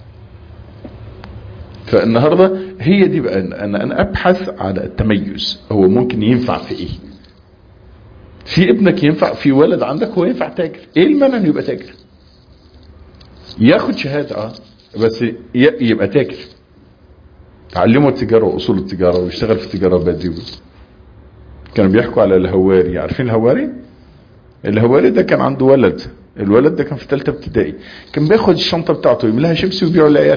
فالنهاردة هي دي بقى، انا انا ابحث على التميز، هو ممكن ينفع في ايه؟ في ابنك ينفع، في ولد عندك هو ينفع تاجر، ايه المانع انه يبقى تاجر؟ ياخد شهادة اه بس يبقى تاجر، تعلموا التجارة واصول التجارة ويشتغل في التجارة بدري. كانوا بيحكوا على الهواري، عارفين الهواري؟ الهواري ده كان عنده ولد، الولد ده كان في ثالثه ابتدائي، كان بياخد الشنطة بتاعته يملاها شيبسي ويبيعه للعيال.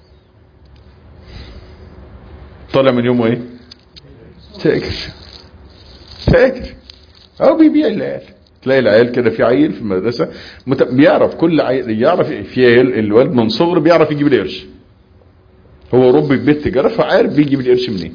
طالع من يومه ايه؟ تاجر. تاجر او بيبيع للعيال. تلاقي العيال كده، في عيل في المدرسة مت... بيعرف كل عيل، يعرف في عيال الولد من صغر بيعرف يجيب القرش، هو ربي في بيت تجارة فعارف بيجيب القرش منين.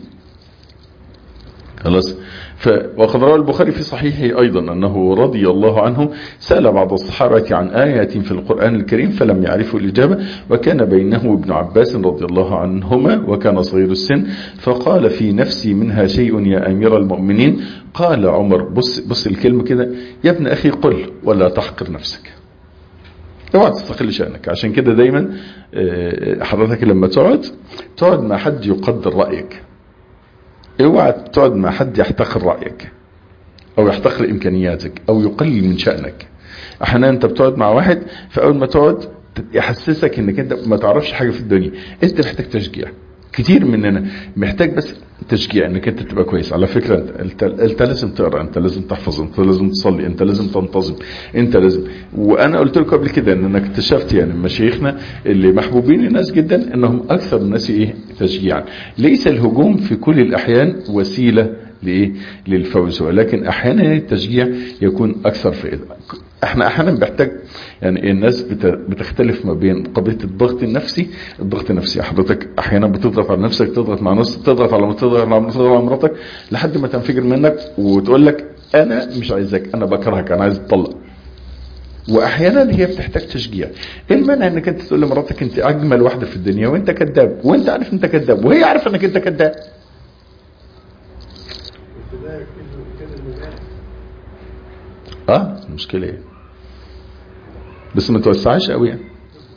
خلاص. وقد روى البخاري في صحيحه أيضا أنه رضي الله عنه سأل بعض الصحابة عن آيات في القرآن الكريم فلم يعرفوا الإجابة، وكان بينه وابن عباس رضي الله عنهما وكان صغير السن، فقال في نفسي منها شيء يا أمير المؤمنين. قال عمر، بص, بص الكلمة كده، يا ابن أخي قل ولا تحقر نفسك، اوعى تستقل شأنك. عشان كده دايما حضرتك لما تقعد تقعد مع حد يقدر رأيك، اوعى تقعد مع حد يحتقر رأيك او يحتقر امكانياتك او يقلل من شأنك. احيانا انت بتقعد مع واحد فاول ما تقعد يحسسك انك انت ما تعرفش حاجة في الدنيا. انت محتاج تشجيع، كتير مننا محتاج بس تشجيع انك انت تبقى كويس. على فكرة انت, انت لازم تقرأ، انت لازم تحفظ، انت لازم تصلي، انت لازم تنتظم، انت لازم. وانا قلت لكم قبل كده ان انا اكتشفت يعني مشايخنا اللي محبوبين الناس جدا انهم اكثر الناس ايه تشجيعا. ليس الهجوم في كل الاحيان وسيلة لايه للفوز، ولكن احيانا التشجيع يكون اكثر فائدة. احنا احيانا بنحتاج يعني الناس بتختلف ما بين قضيه الضغط النفسي. الضغط النفسي حضرتك احيانا بتضغط على نفسك، تضغط مع نفسك، تضغط على تضغط على تضغط على مراتك لحد ما تنفجر منك وتقول لك انا مش عايزك، انا بكرهك، انا عايز اتطلق. واحيانا هي بتحتاج تشجيع. ايه المانع انك انت تقول لمراتك انت اجمل واحده في الدنيا وانت كذاب، وانت عارف انت كذاب وهي عارفه انك انت كذاب. اه المشكله ايه؟ بس ما توسعش قوي يعني.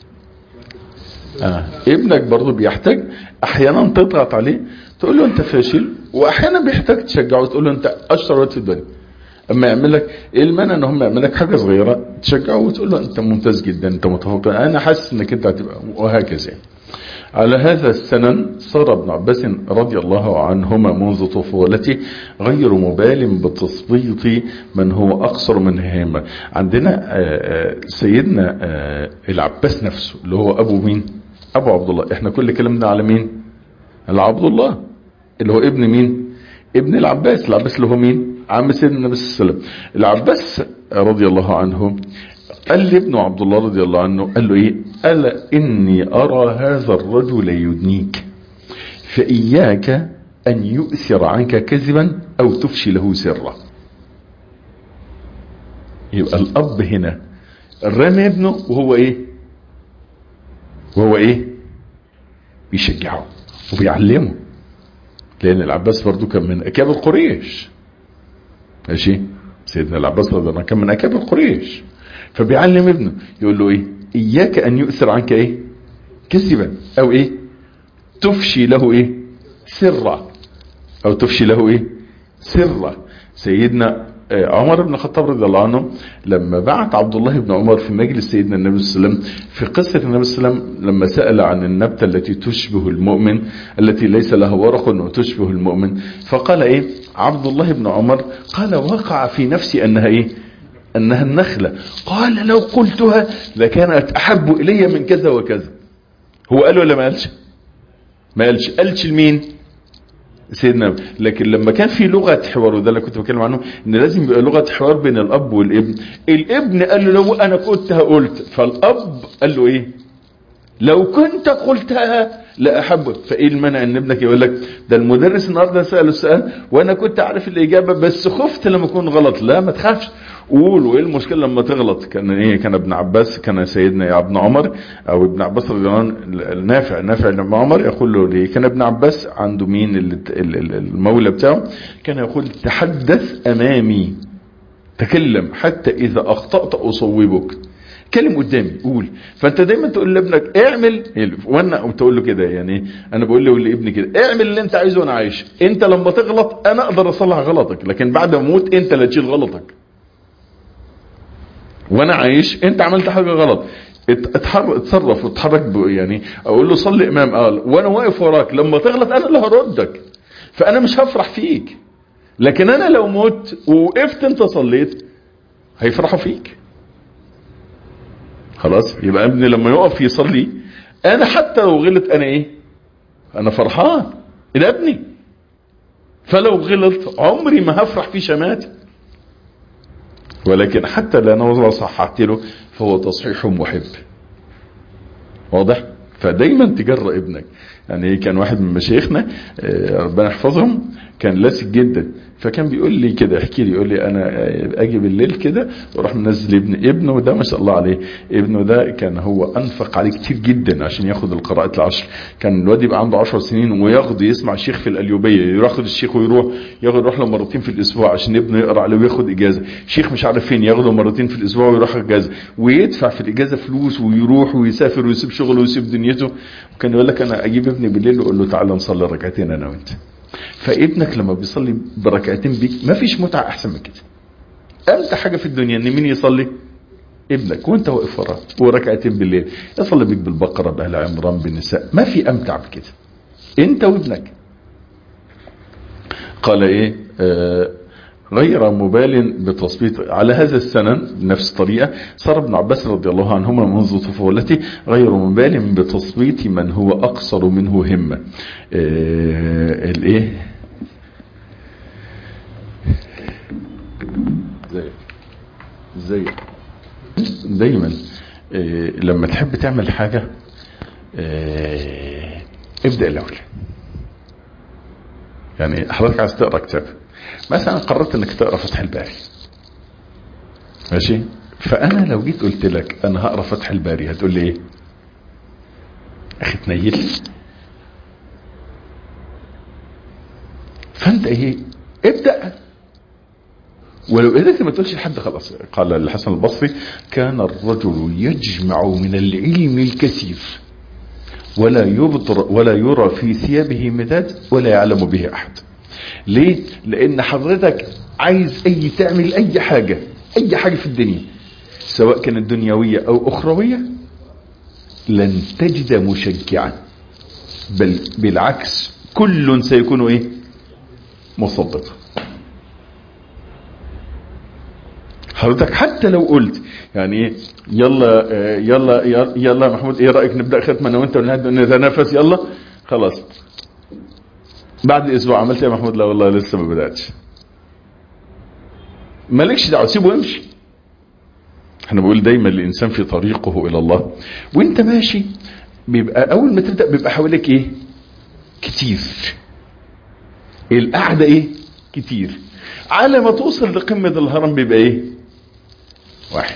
اه ابنك برضو بيحتاج احيانا تضغط عليه تقول له انت فاشل، واحيانا بيحتاج تشجعه تقول له انت اشطر واد في الدنيا. اما يعمل لك ايه المانع ان هم يعمل لك حاجه صغيره تشجعه وتقول له انت ممتاز جدا، انت متفوق، انا حاسس انك انت هتبقى، وهكذا. على هذا السنن صار ابن عباس رضي الله عنهما منذ طفولته غير مبال بتثبيط من هو أقصر منه همة. عندنا سيدنا العباس نفسه اللي هو أبو مين؟ أبو عبد الله. احنا كل كلامنا على مين؟ على عبد الله اللي هو ابن مين؟ ابن العباس. العباس اللي هو مين؟ عم سيدنا النبي صلى الله عليه وسلم. العباس رضي الله عنه قال لابنه عبد الله رضي الله عنه، قال له ايه؟ ألا إني أرى هذا الرجل يدنيك فإياك أن يؤثر عنك كذبا أو تفشي له سرا. يبقى الأب هنا رمى ابنه وهو ايه؟ وهو ايه؟ بيشجعه وبيعلمه، لأن العباس برضو كان من أكابر قريش. ماشي؟ سيدنا العباس رضي الله عنه كان من أكابر قريش، فبيعلم ابنه يقول له ايه؟ اياك ان يؤثر عنك ايه؟ كذبا او ايه؟ تفشي له ايه؟ سرا او تفشي له ايه؟ سرا. سيدنا عمر بن الخطاب رضي الله عنه لما بعت عبد الله بن عمر في مجلس سيدنا النبي صلى الله عليه وسلم في قصة النبي صلى الله عليه وسلم لما سأل عن النبتة التي تشبه المؤمن التي ليس لها ورق وتشبه المؤمن، فقال ايه عبد الله بن عمر؟ قال وقع في نفسي انها ايه؟ انها النخلة. قال لو قلتها لكانت احب الي من كذا وكذا. هو قال ولا ما قالش؟ ما قالش. قالش لمين؟ سيدنا. لكن لما كان في لغة حوار، وده اللي كنت بتكلم عنه، ان لازم يبقى لغة حوار بين الاب والابن. الابن قال له لو انا كنت هقولت، فالاب قال له ايه؟ لو كنت قلتها لأحبك. فايه المانع ان ابنك يقول لك ده المدرس النهارده سأل السؤال وانا كنت عارف الاجابة بس خفت لما اكون غلط. لا ما تخافش، قول. وايه المشكلة لما تغلط؟ كان ايه كان ابن عباس، كان سيدنا يا ابن عمر او ابن عباس رضي الله عنه، النافع نافع ابن عمر يقول له ليه؟ كان ابن عباس عنده مين المولى بتاعه، كان يقول تحدث امامي، تكلم حتى اذا اخطأت اصوبك، كلم قدامي قول. فانت دايما تقول لابنك اعمل، وانا تقول له كده، يعني انا بقول له لابني كده اعمل اللي انت عايزه وانا عايش. انت لما تغلط انا اقدر اصلح غلطك، لكن بعد ما اموت انت اللي تشيل غلطك. وانا عايش انت عملت حاجه غلط، اتحرك اتصرف واتحرك، يعني اقول له صلي امام قال وانا واقف وراك، لما تغلط انا اللي هردك، فانا مش هفرح فيك. لكن انا لو مت ووقفت انت صليت هيفرحوا فيك. خلاص، يبقى ابني لما يقف يصلي انا حتى لو غلط انا ايه، انا فرحان ده ابني. فلو غلط عمري ما هفرح فيه شمات، ولكن حتى لو صححت له فهو تصحيح محب. واضح؟ فدايما تجرأ ابنك. يعني كان واحد من مشايخنا ربنا يحفظهم كان لاسك جدا، فكان بيقول لي كده، يحكي لي يقول لي انا اجي بالليل كده واروح منزل ابني. ابنه ده ما شاء الله عليه، ابنه ده كان هو انفق عليه كتير جدا عشان ياخد القراءات العشر. كان الواد يبقى عنده عشر سنين وياخد يسمع الشيخ في القليوبيه، ياخد الشيخ ويروح ياخد يروح له مرتين في الاسبوع عشان ابنه يقرا عليه وياخد اجازه. شيخ مش عارف فين ياخده مرتين في الاسبوع ويروح اجازه، ويدفع في الاجازه فلوس ويروح ويسافر ويسيب شغله ويسيب دنيته. وكان يقول لك انا اجيب ابني بالليل واقول له تعالى نصلي ركعتين انا وانت. فابنك لما بيصلي بركعتين بيك ما فيش متعة احسن من كده. امتع حاجة في الدنيا ان مين يصلي؟ ابنك وانت واقف وراه، وركعتين بالليل يصلي بيك بالبقرة بآل عمران بالنساء، ما في امتع بكده انت وابنك. قال ايه آه غير مبال بتصبيت. على هذا السنن بنفس الطريقة صار ابن عباس رضي الله عنهما منذ طفولته غير مبال بتصبيت من هو أقصر منه همة. آه الايه زي زي دايما آه لما تحب تعمل حاجة آه ابدأ الأول. يعني حضرتك عايز تقرأ كتاب مثلا، قررت انك تقرأ فتح الباري، ماشي؟ فانا لو جيت قلت لك انا هقرأ فتح الباري هتقول لي ايه؟ اخي تنيل. فانت ايه ابدأ، ولو قدرت ما تقولش لحد خلاص. قال الحسن البصري كان الرجل يجمع من العلم الكثير ولا يبطر ولا يرى في ثيابه مداد ولا يعلم به احد. ليه؟ لان حضرتك عايز اي تعمل اي حاجة اي حاجة في الدنيا سواء كانت دنيوية او اخروية لن تجد مشجعا، بل بالعكس كل سيكون ايه مصدق. حضرتك حتى لو قلت يعني ايه يلا يلا يلا, يلا محمود ايه رأيك نبدأ ختمة انا وانت ونتنافس يلا خلاص، بعد اسبوع عملت ايه يا محمود؟ لا والله لسه ما بدأتش. مالكش دعوه، سيبه وامشي. احنا بقول دايما الانسان في طريقه الى الله وانت ماشي بيبقى اول ما تبدأ بيبقى حواليك ايه كتير، القعدة ايه كتير، على ما توصل لقمة الهرم بيبقى ايه واحد.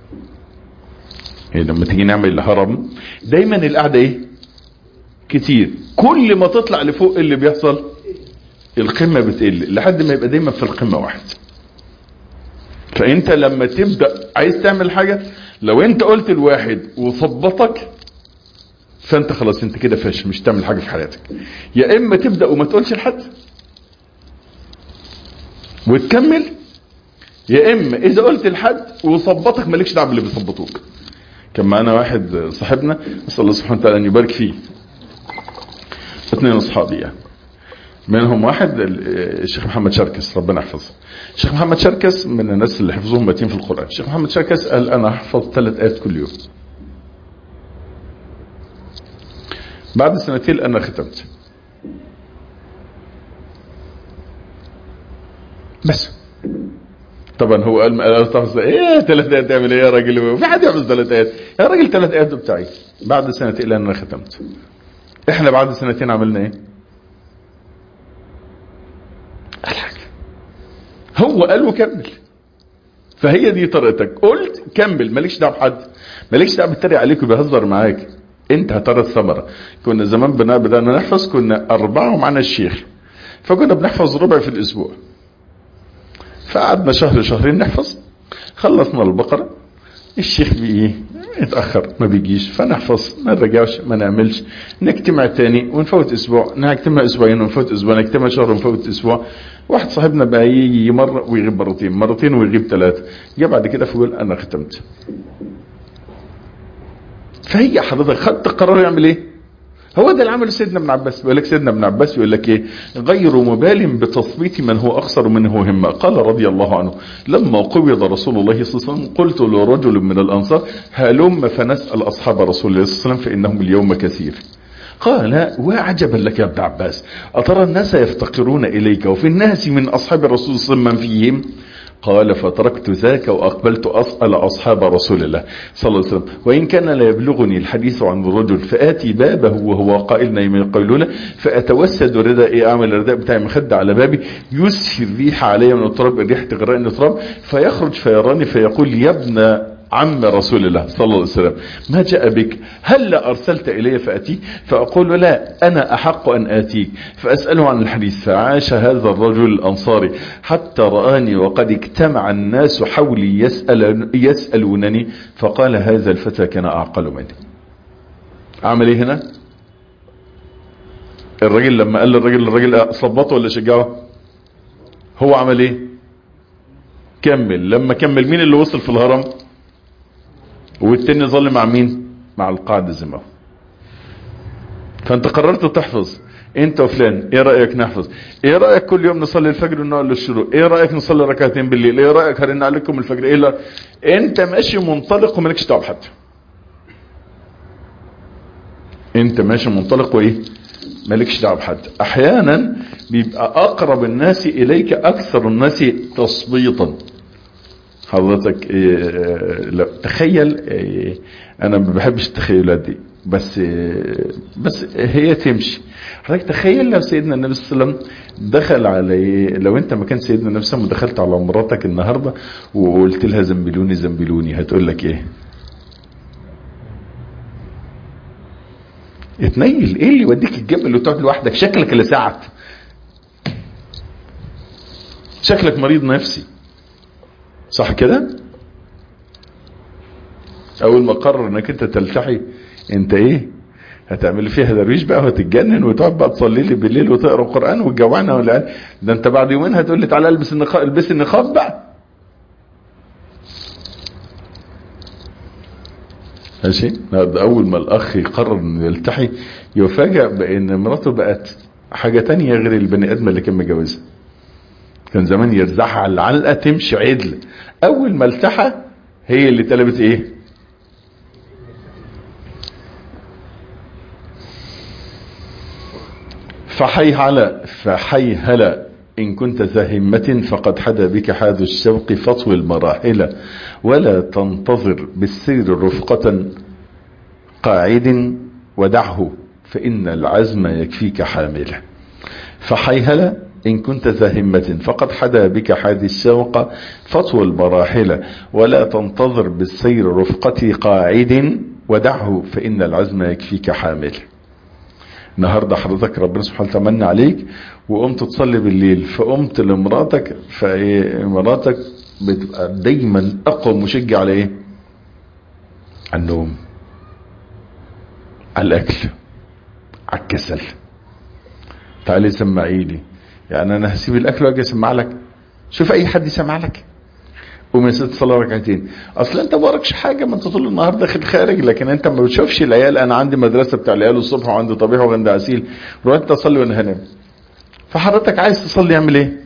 يعني لما تيجي نعمل الهرم دايما القعدة ايه كتير، كل ما تطلع لفوق اللي بيحصل القمة بتقل لحد ما يبقى دايما في القمة واحد. فانت لما تبدأ عايز تعمل حاجة لو انت قلت الواحد وثبطك فانت خلاص انت كده فاشل، مش تعمل حاجة في حياتك. يا اما تبدأ وما تقولش لحد وتكمل، يا اما اذا قلت لحد وثبطك مالكش دعوه باللي بيثبطوك. كان معانا واحد صاحبنا نسال الله سبحانه وتعالى ان يبارك فيه، اثنين اصحابي يعني، منهم واحد الشيخ محمد شركس ربنا يحفظه. الشيخ محمد شركس من الناس اللي حفظوهم متين في القرآن. الشيخ محمد شركس قال انا هحفظ ثلاث ايات كل يوم. بعد سنتين انا ختمت بس. طبعا هو قال قال تحفظ ايه ثلاث ايات تعمل ايه يا راجل؟ في حد يحفظ ثلاث ايات يا راجل؟ ثلاث ايات بتاعي بعد سنتين لان انا ختمت. احنا بعد سنتين عملنا ايه؟ هو قال وكمل. فهي دي طريقتك، قلت كمل، مالكش دعوه بحد، مالكش دعوه بيتريق عليك وبيهزر معاك، انت هترى الثمره. كنا زمان بنا بدانا نحفظ، كنا اربعه ومعنا الشيخ، فكنا بنحفظ ربع في الاسبوع. فقعدنا شهر شهرين نحفظ، خلصنا البقره، الشيخ بيه اتاخر ما بيجيش، فنحفظ ما نرجعش ما نعملش، نجتمع تاني ونفوت اسبوع، نجتمع اسبوعين ونفوت اسبوع، نجتمع شهر ونفوت اسبوع. واحد صاحبنا بقى يجي مره ويغيب مرتين، مرتين ويغيب ثلاثه، جه بعد كده فيقول انا ختمت. فهي حضرتك خدت قرار يعمل ايه؟ هو ده اللي عمله سيدنا ابن عباس. بيقول لك سيدنا ابن عباس يقول لك ايه؟ غير مبال بتثبيت من هو اكثر منه همه. قال رضي الله عنه لما قبض رسول الله صلى الله عليه وسلم قلت لرجل من الانصار هلم فنسال اصحاب رسول الله صلى الله عليه وسلم فانهم اليوم كثير. قال وعجبا لك يا ابن عباس، أترى الناس يفتقرون إليك وفي الناس من أصحاب الرسول صلى الله عليه وسلم من فيهم؟ قال فتركت ذاك وأقبلت أسأل أصحاب رسول الله صلى الله عليه وسلم، وإن كان لا يبلغني الحديث عن الرجل فآتي بابه وهو قائل نايم يقولون فأتوسد ردائي، أعمل الرداء بتاعي مخدة على بابي يسفي الريح علي من التراب، الريح تغرقني التراب، فيخرج فيراني فيقول يا ابن عم رسول الله صلى الله عليه وسلم ما جاء بك؟ هل أرسلت إلي فأتيك؟ فأقول لا أنا أحق أن آتيك، فأسأله عن الحديث. فعاش هذا الرجل الأنصاري حتى رآني وقد اجتمع الناس حولي يسأل يسألونني، فقال هذا الفتى كان أعقل مني. عمل ايه هنا؟ الرجل لما قال للرجل، الرجل صبطه ولا شجعه؟ هو عمل ايه؟ كمل. لما كمل مين اللي وصل في الهرم؟ والتاني ظل مع مين؟ مع القاعدة زي ما هو. فانت قررت تحفظ انت وفلان، ايه رأيك نحفظ؟ ايه رأيك كل يوم نصلي الفجر ونقعد للشروق؟ ايه رأيك نصلي ركعتين بالليل؟ ايه رأيك هرن عليكم الفجر؟ ايه لا انت ماشي منطلق ومالكش دعوه بحد. انت ماشي منطلق وايه؟ مالكش دعوه بحد. احيانا بيبقى اقرب الناس اليك اكثر الناس تثبيطا. حضرتك إيه لو تخيل إيه، انا ما بحبش التخيلات دي بس إيه بس هي تمشي. حضرتك تخيل لو سيدنا النبي صلى الله عليه وسلم دخل على، لو انت مكان سيدنا النبي صلى الله عليه وسلم ودخلت على مراتك النهارده وقلت لها زنبلوني زنبلوني، هتقول لك ايه؟ اتنيل. ايه اللي يوديك الجبل وتقعد لوحدك؟ شكلك اللي ساعت، شكلك مريض نفسي، صح كده؟ اول ما قرر انك انت تلتحي انت ايه هتعمل فيها درويش بقى وتتجنن وتقعد بقى تصلي لي بالليل وتقرا قران وتجوعنا ولا؟ ده انت بعد يومين هتقول لي تعالى البس النقاب، البس النقاب بقى. ماشي. اول ما الاخ يقرر انه يلتحي يفاجأ بان مراته بقت حاجه تانية غير البني ادم اللي كان متجوزها. كان زمان يرزعها على العلقه تمشي عدل، اول ما التحى هي اللي طلبت ايه؟ فحيهلا فحيهلا إن كنت ذا همة فقد حدا بك حاذ الشوق فطوي المراحل ولا تنتظر بالسير رفقة قاعد ودعه فإن العزم يكفيك حاملا. فحيهلا إن كنت ذا همة فقد حدا بك حاذ الشوق فطوي المراحل ولا تنتظر بالسير رفقة قاعد ودعه فإن العزم يكفيك حاملا. النهاردة حضرتك ربنا سبحانه وتعالى من عليك وقمت تصلي بالليل، فقمت لمراتك، فمراتك بتبقى دايما اقوى مشجع على ايه؟ على النوم، على الاكل، على الكسل. تعالي سمعي لي، يعني انا هسيب الاكل واجي اسمع لك؟ شوف اي حد يسمع لك. قوم يا ست صلاه ركعتين. اصل انت ما وراكش حاجه، ما انت طول النهار داخل خارج، لكن انت ما بتشوفش العيال. انا عندي مدرسه بتاع العيال الصبح وعندي طبيعي وعندي عسيل، رحت اصلي وانا هنام. فحضرتك عايز تصلي اعمل ايه؟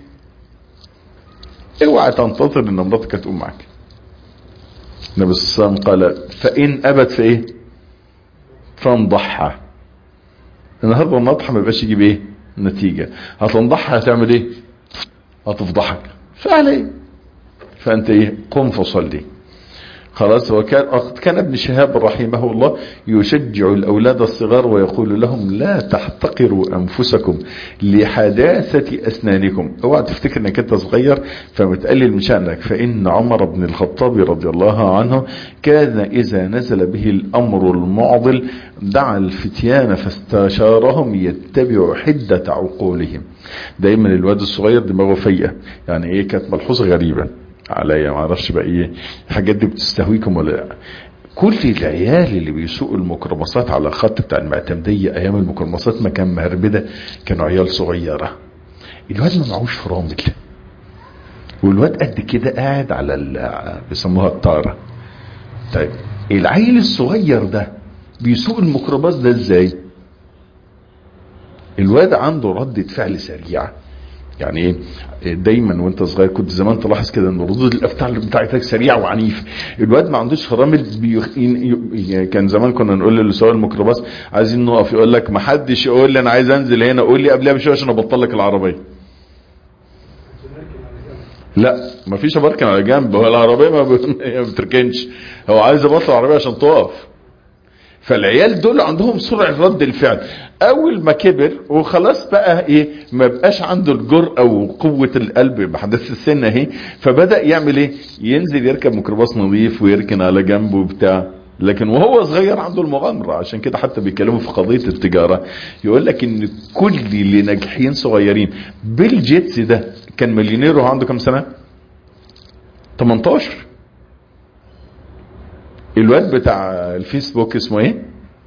اوعى تنتظر ان مراتك هتقوم معاك. النبي صلى الله عليه وسلم قال فان ابت في ايه؟ فانضحها. النهارده النضح ما يبقاش يجيب ايه؟ نتيجه. هتنضحها هتعمل ايه؟ هتفضحك. فعل ايه؟ فانت ايه قم فصلي. خلاص. وكان كان ابن شهاب رحمه الله يشجع الاولاد الصغار ويقول لهم لا تحتقروا انفسكم لحداثة اسنانكم. اوعى تفتكر انك انت صغير فمتقلل من شأنك، فان عمر بن الخطاب رضي الله عنه كان اذا نزل به الامر المعضل دعا الفتيان فاستشارهم يتبع حدة عقولهم. دايما الواد الصغير دماغه فيئة، يعني ايه كانت ملحوظة غريبة عليا، ما اعرفش بقى ايه الحاجات دي بتستهويكم ولا لا. كل العيال اللي بيسوقوا الميكروباصات على الخط بتاع المعتمدية ايام الميكروباصات ما كان مهربدة كانوا عيال صغيرة. الواد ما معهوش فرامل، والواد قد كده قاعد على بيسموها الطارة. طيب العيل الصغير ده بيسوق الميكروباص ده ازاي؟ الواد عنده ردة فعل سريعة. يعني ايه دايما وانت صغير كنت زمان تلاحظ كده ان ردود الافعال بتاعتك سريعه وعنيف. الواد ما عندوش فرامل بيخ... كان زمان كنا نقول له لسواق الميكروباص عايزين نقف يقول لك ما حدش يقول لي انا عايز انزل هنا، قول لي قبلها بشويه عشان ابطل لك العربيه. لا ما فيش بركن على جنب، هو العربيه ما بتركنش، هو عايز يبطل العربيه عشان تقف. فالعيال دول عندهم سرعة رد الفعل. اول ما كبر وخلاص بقى ايه ما بقاش عنده الجرأة وقوة القلب بحدث السن اهي، فبدأ يعمل ايه ينزل يركب ميكروباص نظيف ويركن على جنبه وبتاع. لكن وهو صغير عنده المغامرة. عشان كده حتى بيتكلموا في قضية التجارة يقول لك ان كل اللي ناجحين صغيرين. بيل جيتس ده كان مليونير وهو عنده كم سنة؟ تمنتاشر. الواد بتاع الفيسبوك اسمه ايه؟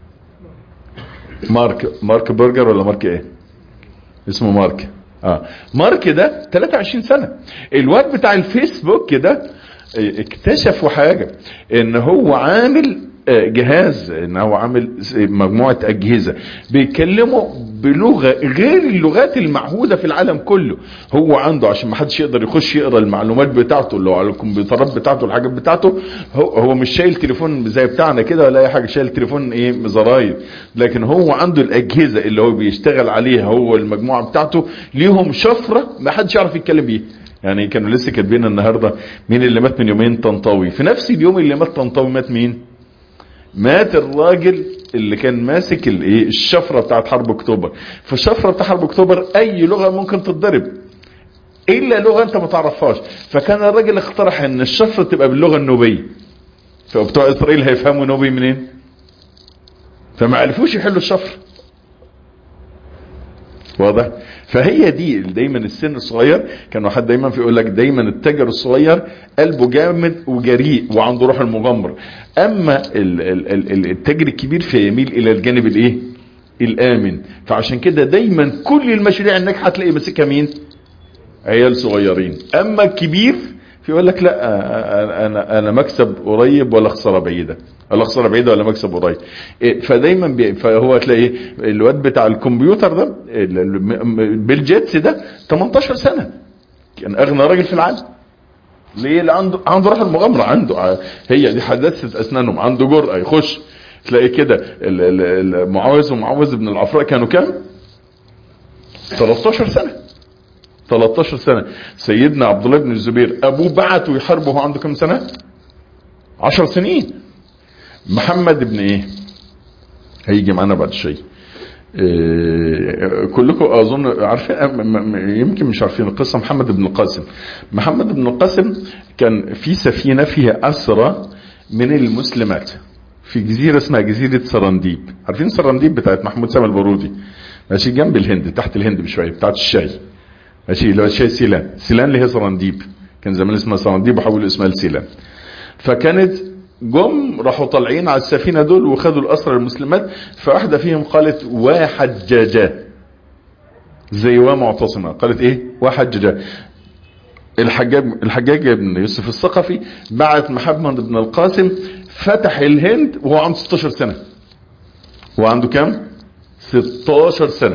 مارك مارك برجر ولا مارك ايه؟ اسمه مارك. اه مارك ده تلاتة وعشرين سنة. الواد بتاع الفيسبوك ده اكتشفوا حاجة ان هو عامل جهاز، ان هو عامل مجموعة اجهزة بيتكلموا بلغة غير اللغات المعهودة في العالم كله. هو عنده عشان ما حدش يقدر يخش يقرأ المعلومات بتاعته اللي على الكمبيوترات بتاعته الحاجات بتاعته. هو, هو مش شايل تليفون زي بتاعنا كده ولا اي حاجة، شايل تليفون ايه زراير. لكن هو عنده الاجهزة اللي هو بيشتغل عليها هو المجموعة بتاعته ليهم شفرة ما حدش يعرف يتكلم بيها. يعني كانوا لسه كاتبين النهاردة مين اللي مات من يومين؟ طنطاوي. في نفس اليوم اللي مات طنطاوي مات مين؟ مات الراجل اللي كان ماسك الايه الشفره بتاعت حرب اكتوبر. في الشفره بتاع حرب اكتوبر اي لغه ممكن تتضرب الا لغه انت ما تعرفهاش. فكان الراجل اقترح ان الشفره تبقى باللغه النوبيه، فبتوع اسرائيل هيفهموا نوبي منين؟ فما عرفوش يحلوا الشفره. واضح؟ فهي دي دايما السن الصغير. كان واحد دايما في يقول لك دايما التاجر الصغير قلبه جامد وجريء وعنده روح المغامره، اما التاجر الكبير فيميل الى الجانب الايه الامن. فعشان كده دايما كل المشاريع الناجحه هتلاقي ماسكها مين؟ عيال صغيرين. اما الكبير فيقول لك لا انا انا مكسب قريب ولا خساره بعيده، ولا خساره بعيده ولا مكسب قريب. فدايما بي فهو تلاقي الواد بتاع الكمبيوتر ده بيل جيتس ده تمنتاشر سنه كان اغنى راجل في العالم. ليه؟ اللي عنده عنده روح المغامره، عنده هي دي حداثه اسنانهم، عنده جرأه يخش. تلاقي كده معاوز ومعاوز بن العفراء كانوا كام؟ تلتاشر سنه. تلتاشر سنة. سيدنا عبد الله بن الزبير ابوه بعته يحاربه وهو عنده كم سنة؟ عشر سنين. محمد بن ايه هيجي معانا بعد شيء. إيه كلكم اظن عارفين، يمكن مش عارفين القصة. محمد بن القاسم. محمد بن القاسم كان في سفينة فيها أسرى من المسلمات في جزيرة اسمها جزيرة سرنديب. عارفين سرنديب بتاعت محمود سامي البارودي؟ ماشي جنب الهند، تحت الهند بشوية، بتاعت الشاي. ماشي اللي هو شاي سيلان. سيلان اللي هي سرنديب، كان زمان اسمها سرنديب وحولوا اسمها لسيلان. فكانت جم راحوا طالعين على السفينة دول وخدوا الأسرى المسلمات. فواحدة فيهم قالت وحججا، زي ومعتصمة. قالت ايه؟ وحججا. الحجاج الحجاج بن يوسف الثقفي بعت محمد بن القاسم فتح الهند وهو عنده ستاشر سنة. وعنده كام؟ ستاشر سنة.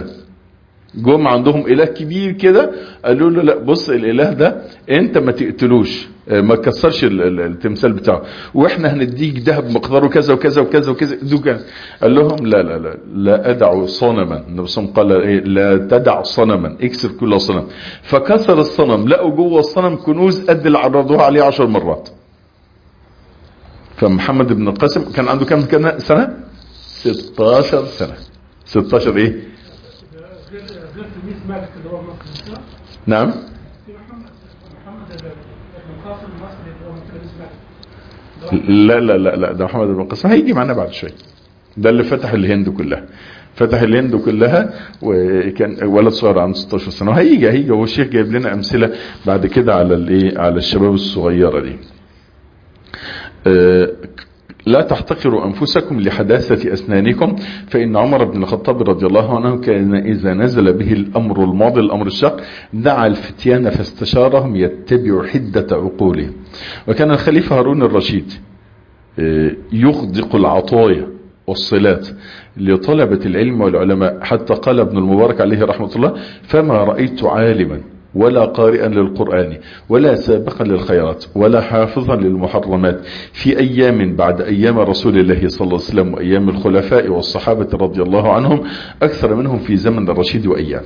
جم عندهم اله كبير كده، قالوا له لا بص الاله ده انت ما تقتلوش، ما كسرش التمثال بتاعه، واحنا هنديك ذهب مقداره كذا وكذا وكذا وكذا. قال لهم لا لا لا لا ادع صنما. النبي صلى الله عليه وسلم قال ايه؟ لا تدع صنما، اكسر كل صنم. فكسر الصنم، لقوا جوه الصنم كنوز قد اللي عرضوها عليه عشر مرات. فمحمد بن القاسم كان عنده كم كان سنة؟ ستاشر سنة. ستاشر ايه؟ نعم. لا لا لا لا ده محمد بن القاسم هيجي معنا بعد شوي. ده اللي فتح الهند كلها، فتح الهند كلها، وكان ولد صغير عنده ستاشر سنة. وهيجي هيجي هو الشيخ جايب لنا امثلة بعد كده على الايه، على الشباب الصغيرة دي. أه لا تحتقروا أنفسكم لحداثة أسنانكم، فإن عمر بن الخطاب رضي الله عنه كان إذا نزل به الأمر الماضي الأمر الشاق دعا الفتيان فاستشارهم يتبع حدة عقولهم. وكان الخليفة هارون الرشيد يغدق العطايا والصلات لطلبة العلم والعلماء، حتى قال ابن المبارك عليه رحمة الله: فما رأيت عالما ولا قارئا للقرآن ولا سابقا للخيرات ولا حافظا للمحرمات في أيام بعد أيام رسول الله صلى الله عليه وسلم وأيام الخلفاء والصحابة رضي الله عنهم أكثر منهم في زمن الرشيد وأيام.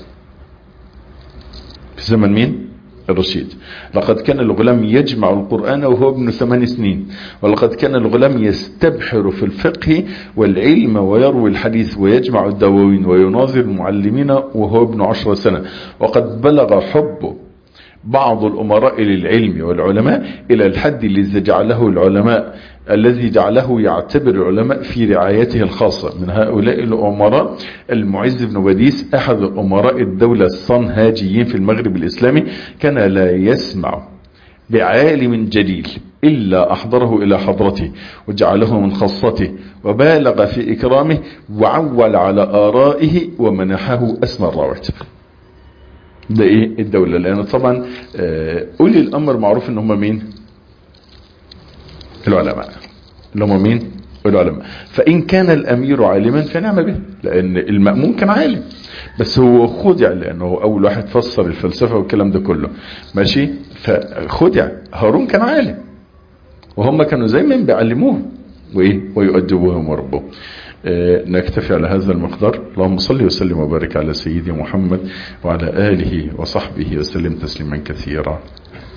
في زمن مين؟ الرشيد. لقد كان الغلام يجمع القرآن وهو ابن ثمان سنين، ولقد كان الغلام يستبحر في الفقه والعلم ويروي الحديث ويجمع الدواوين ويناظر المعلمين وهو ابن عشر سنة. وقد بلغ حب بعض الأمراء للعلم والعلماء إلى الحد الذي جعله العلماء الذي جعله يعتبر العلماء في رعايته الخاصة. من هؤلاء الأمراء المعز بن بديس، أحد أمراء الدولة الصنهاجيين في المغرب الإسلامي، كان لا يسمع بعالم جليل إلا أحضره إلى حضرته وجعله من خاصته، وبالغ في إكرامه وعول على آرائه ومنحه أسمى الرواتب. ده إيه الدولة؟ لأن طبعا أولي الأمر معروف إن هم مين؟ العلماء. اللي هم مين؟ العلماء. فإن كان الأمير عالما فنعم به، لأن المأمون كان عالم بس هو خدع، لأنه هو أول واحد فسر الفلسفة والكلام ده كله، ماشي؟ فخدع. هارون كان عالم وهم كانوا زي من بيعلموه وإيه ويؤدبوهم وربهم. آه نكتفي على هذا المقدار. اللهم صل وسلم وبارك على سيدي محمد وعلى آله وصحبه وسلم تسليما كثيرا.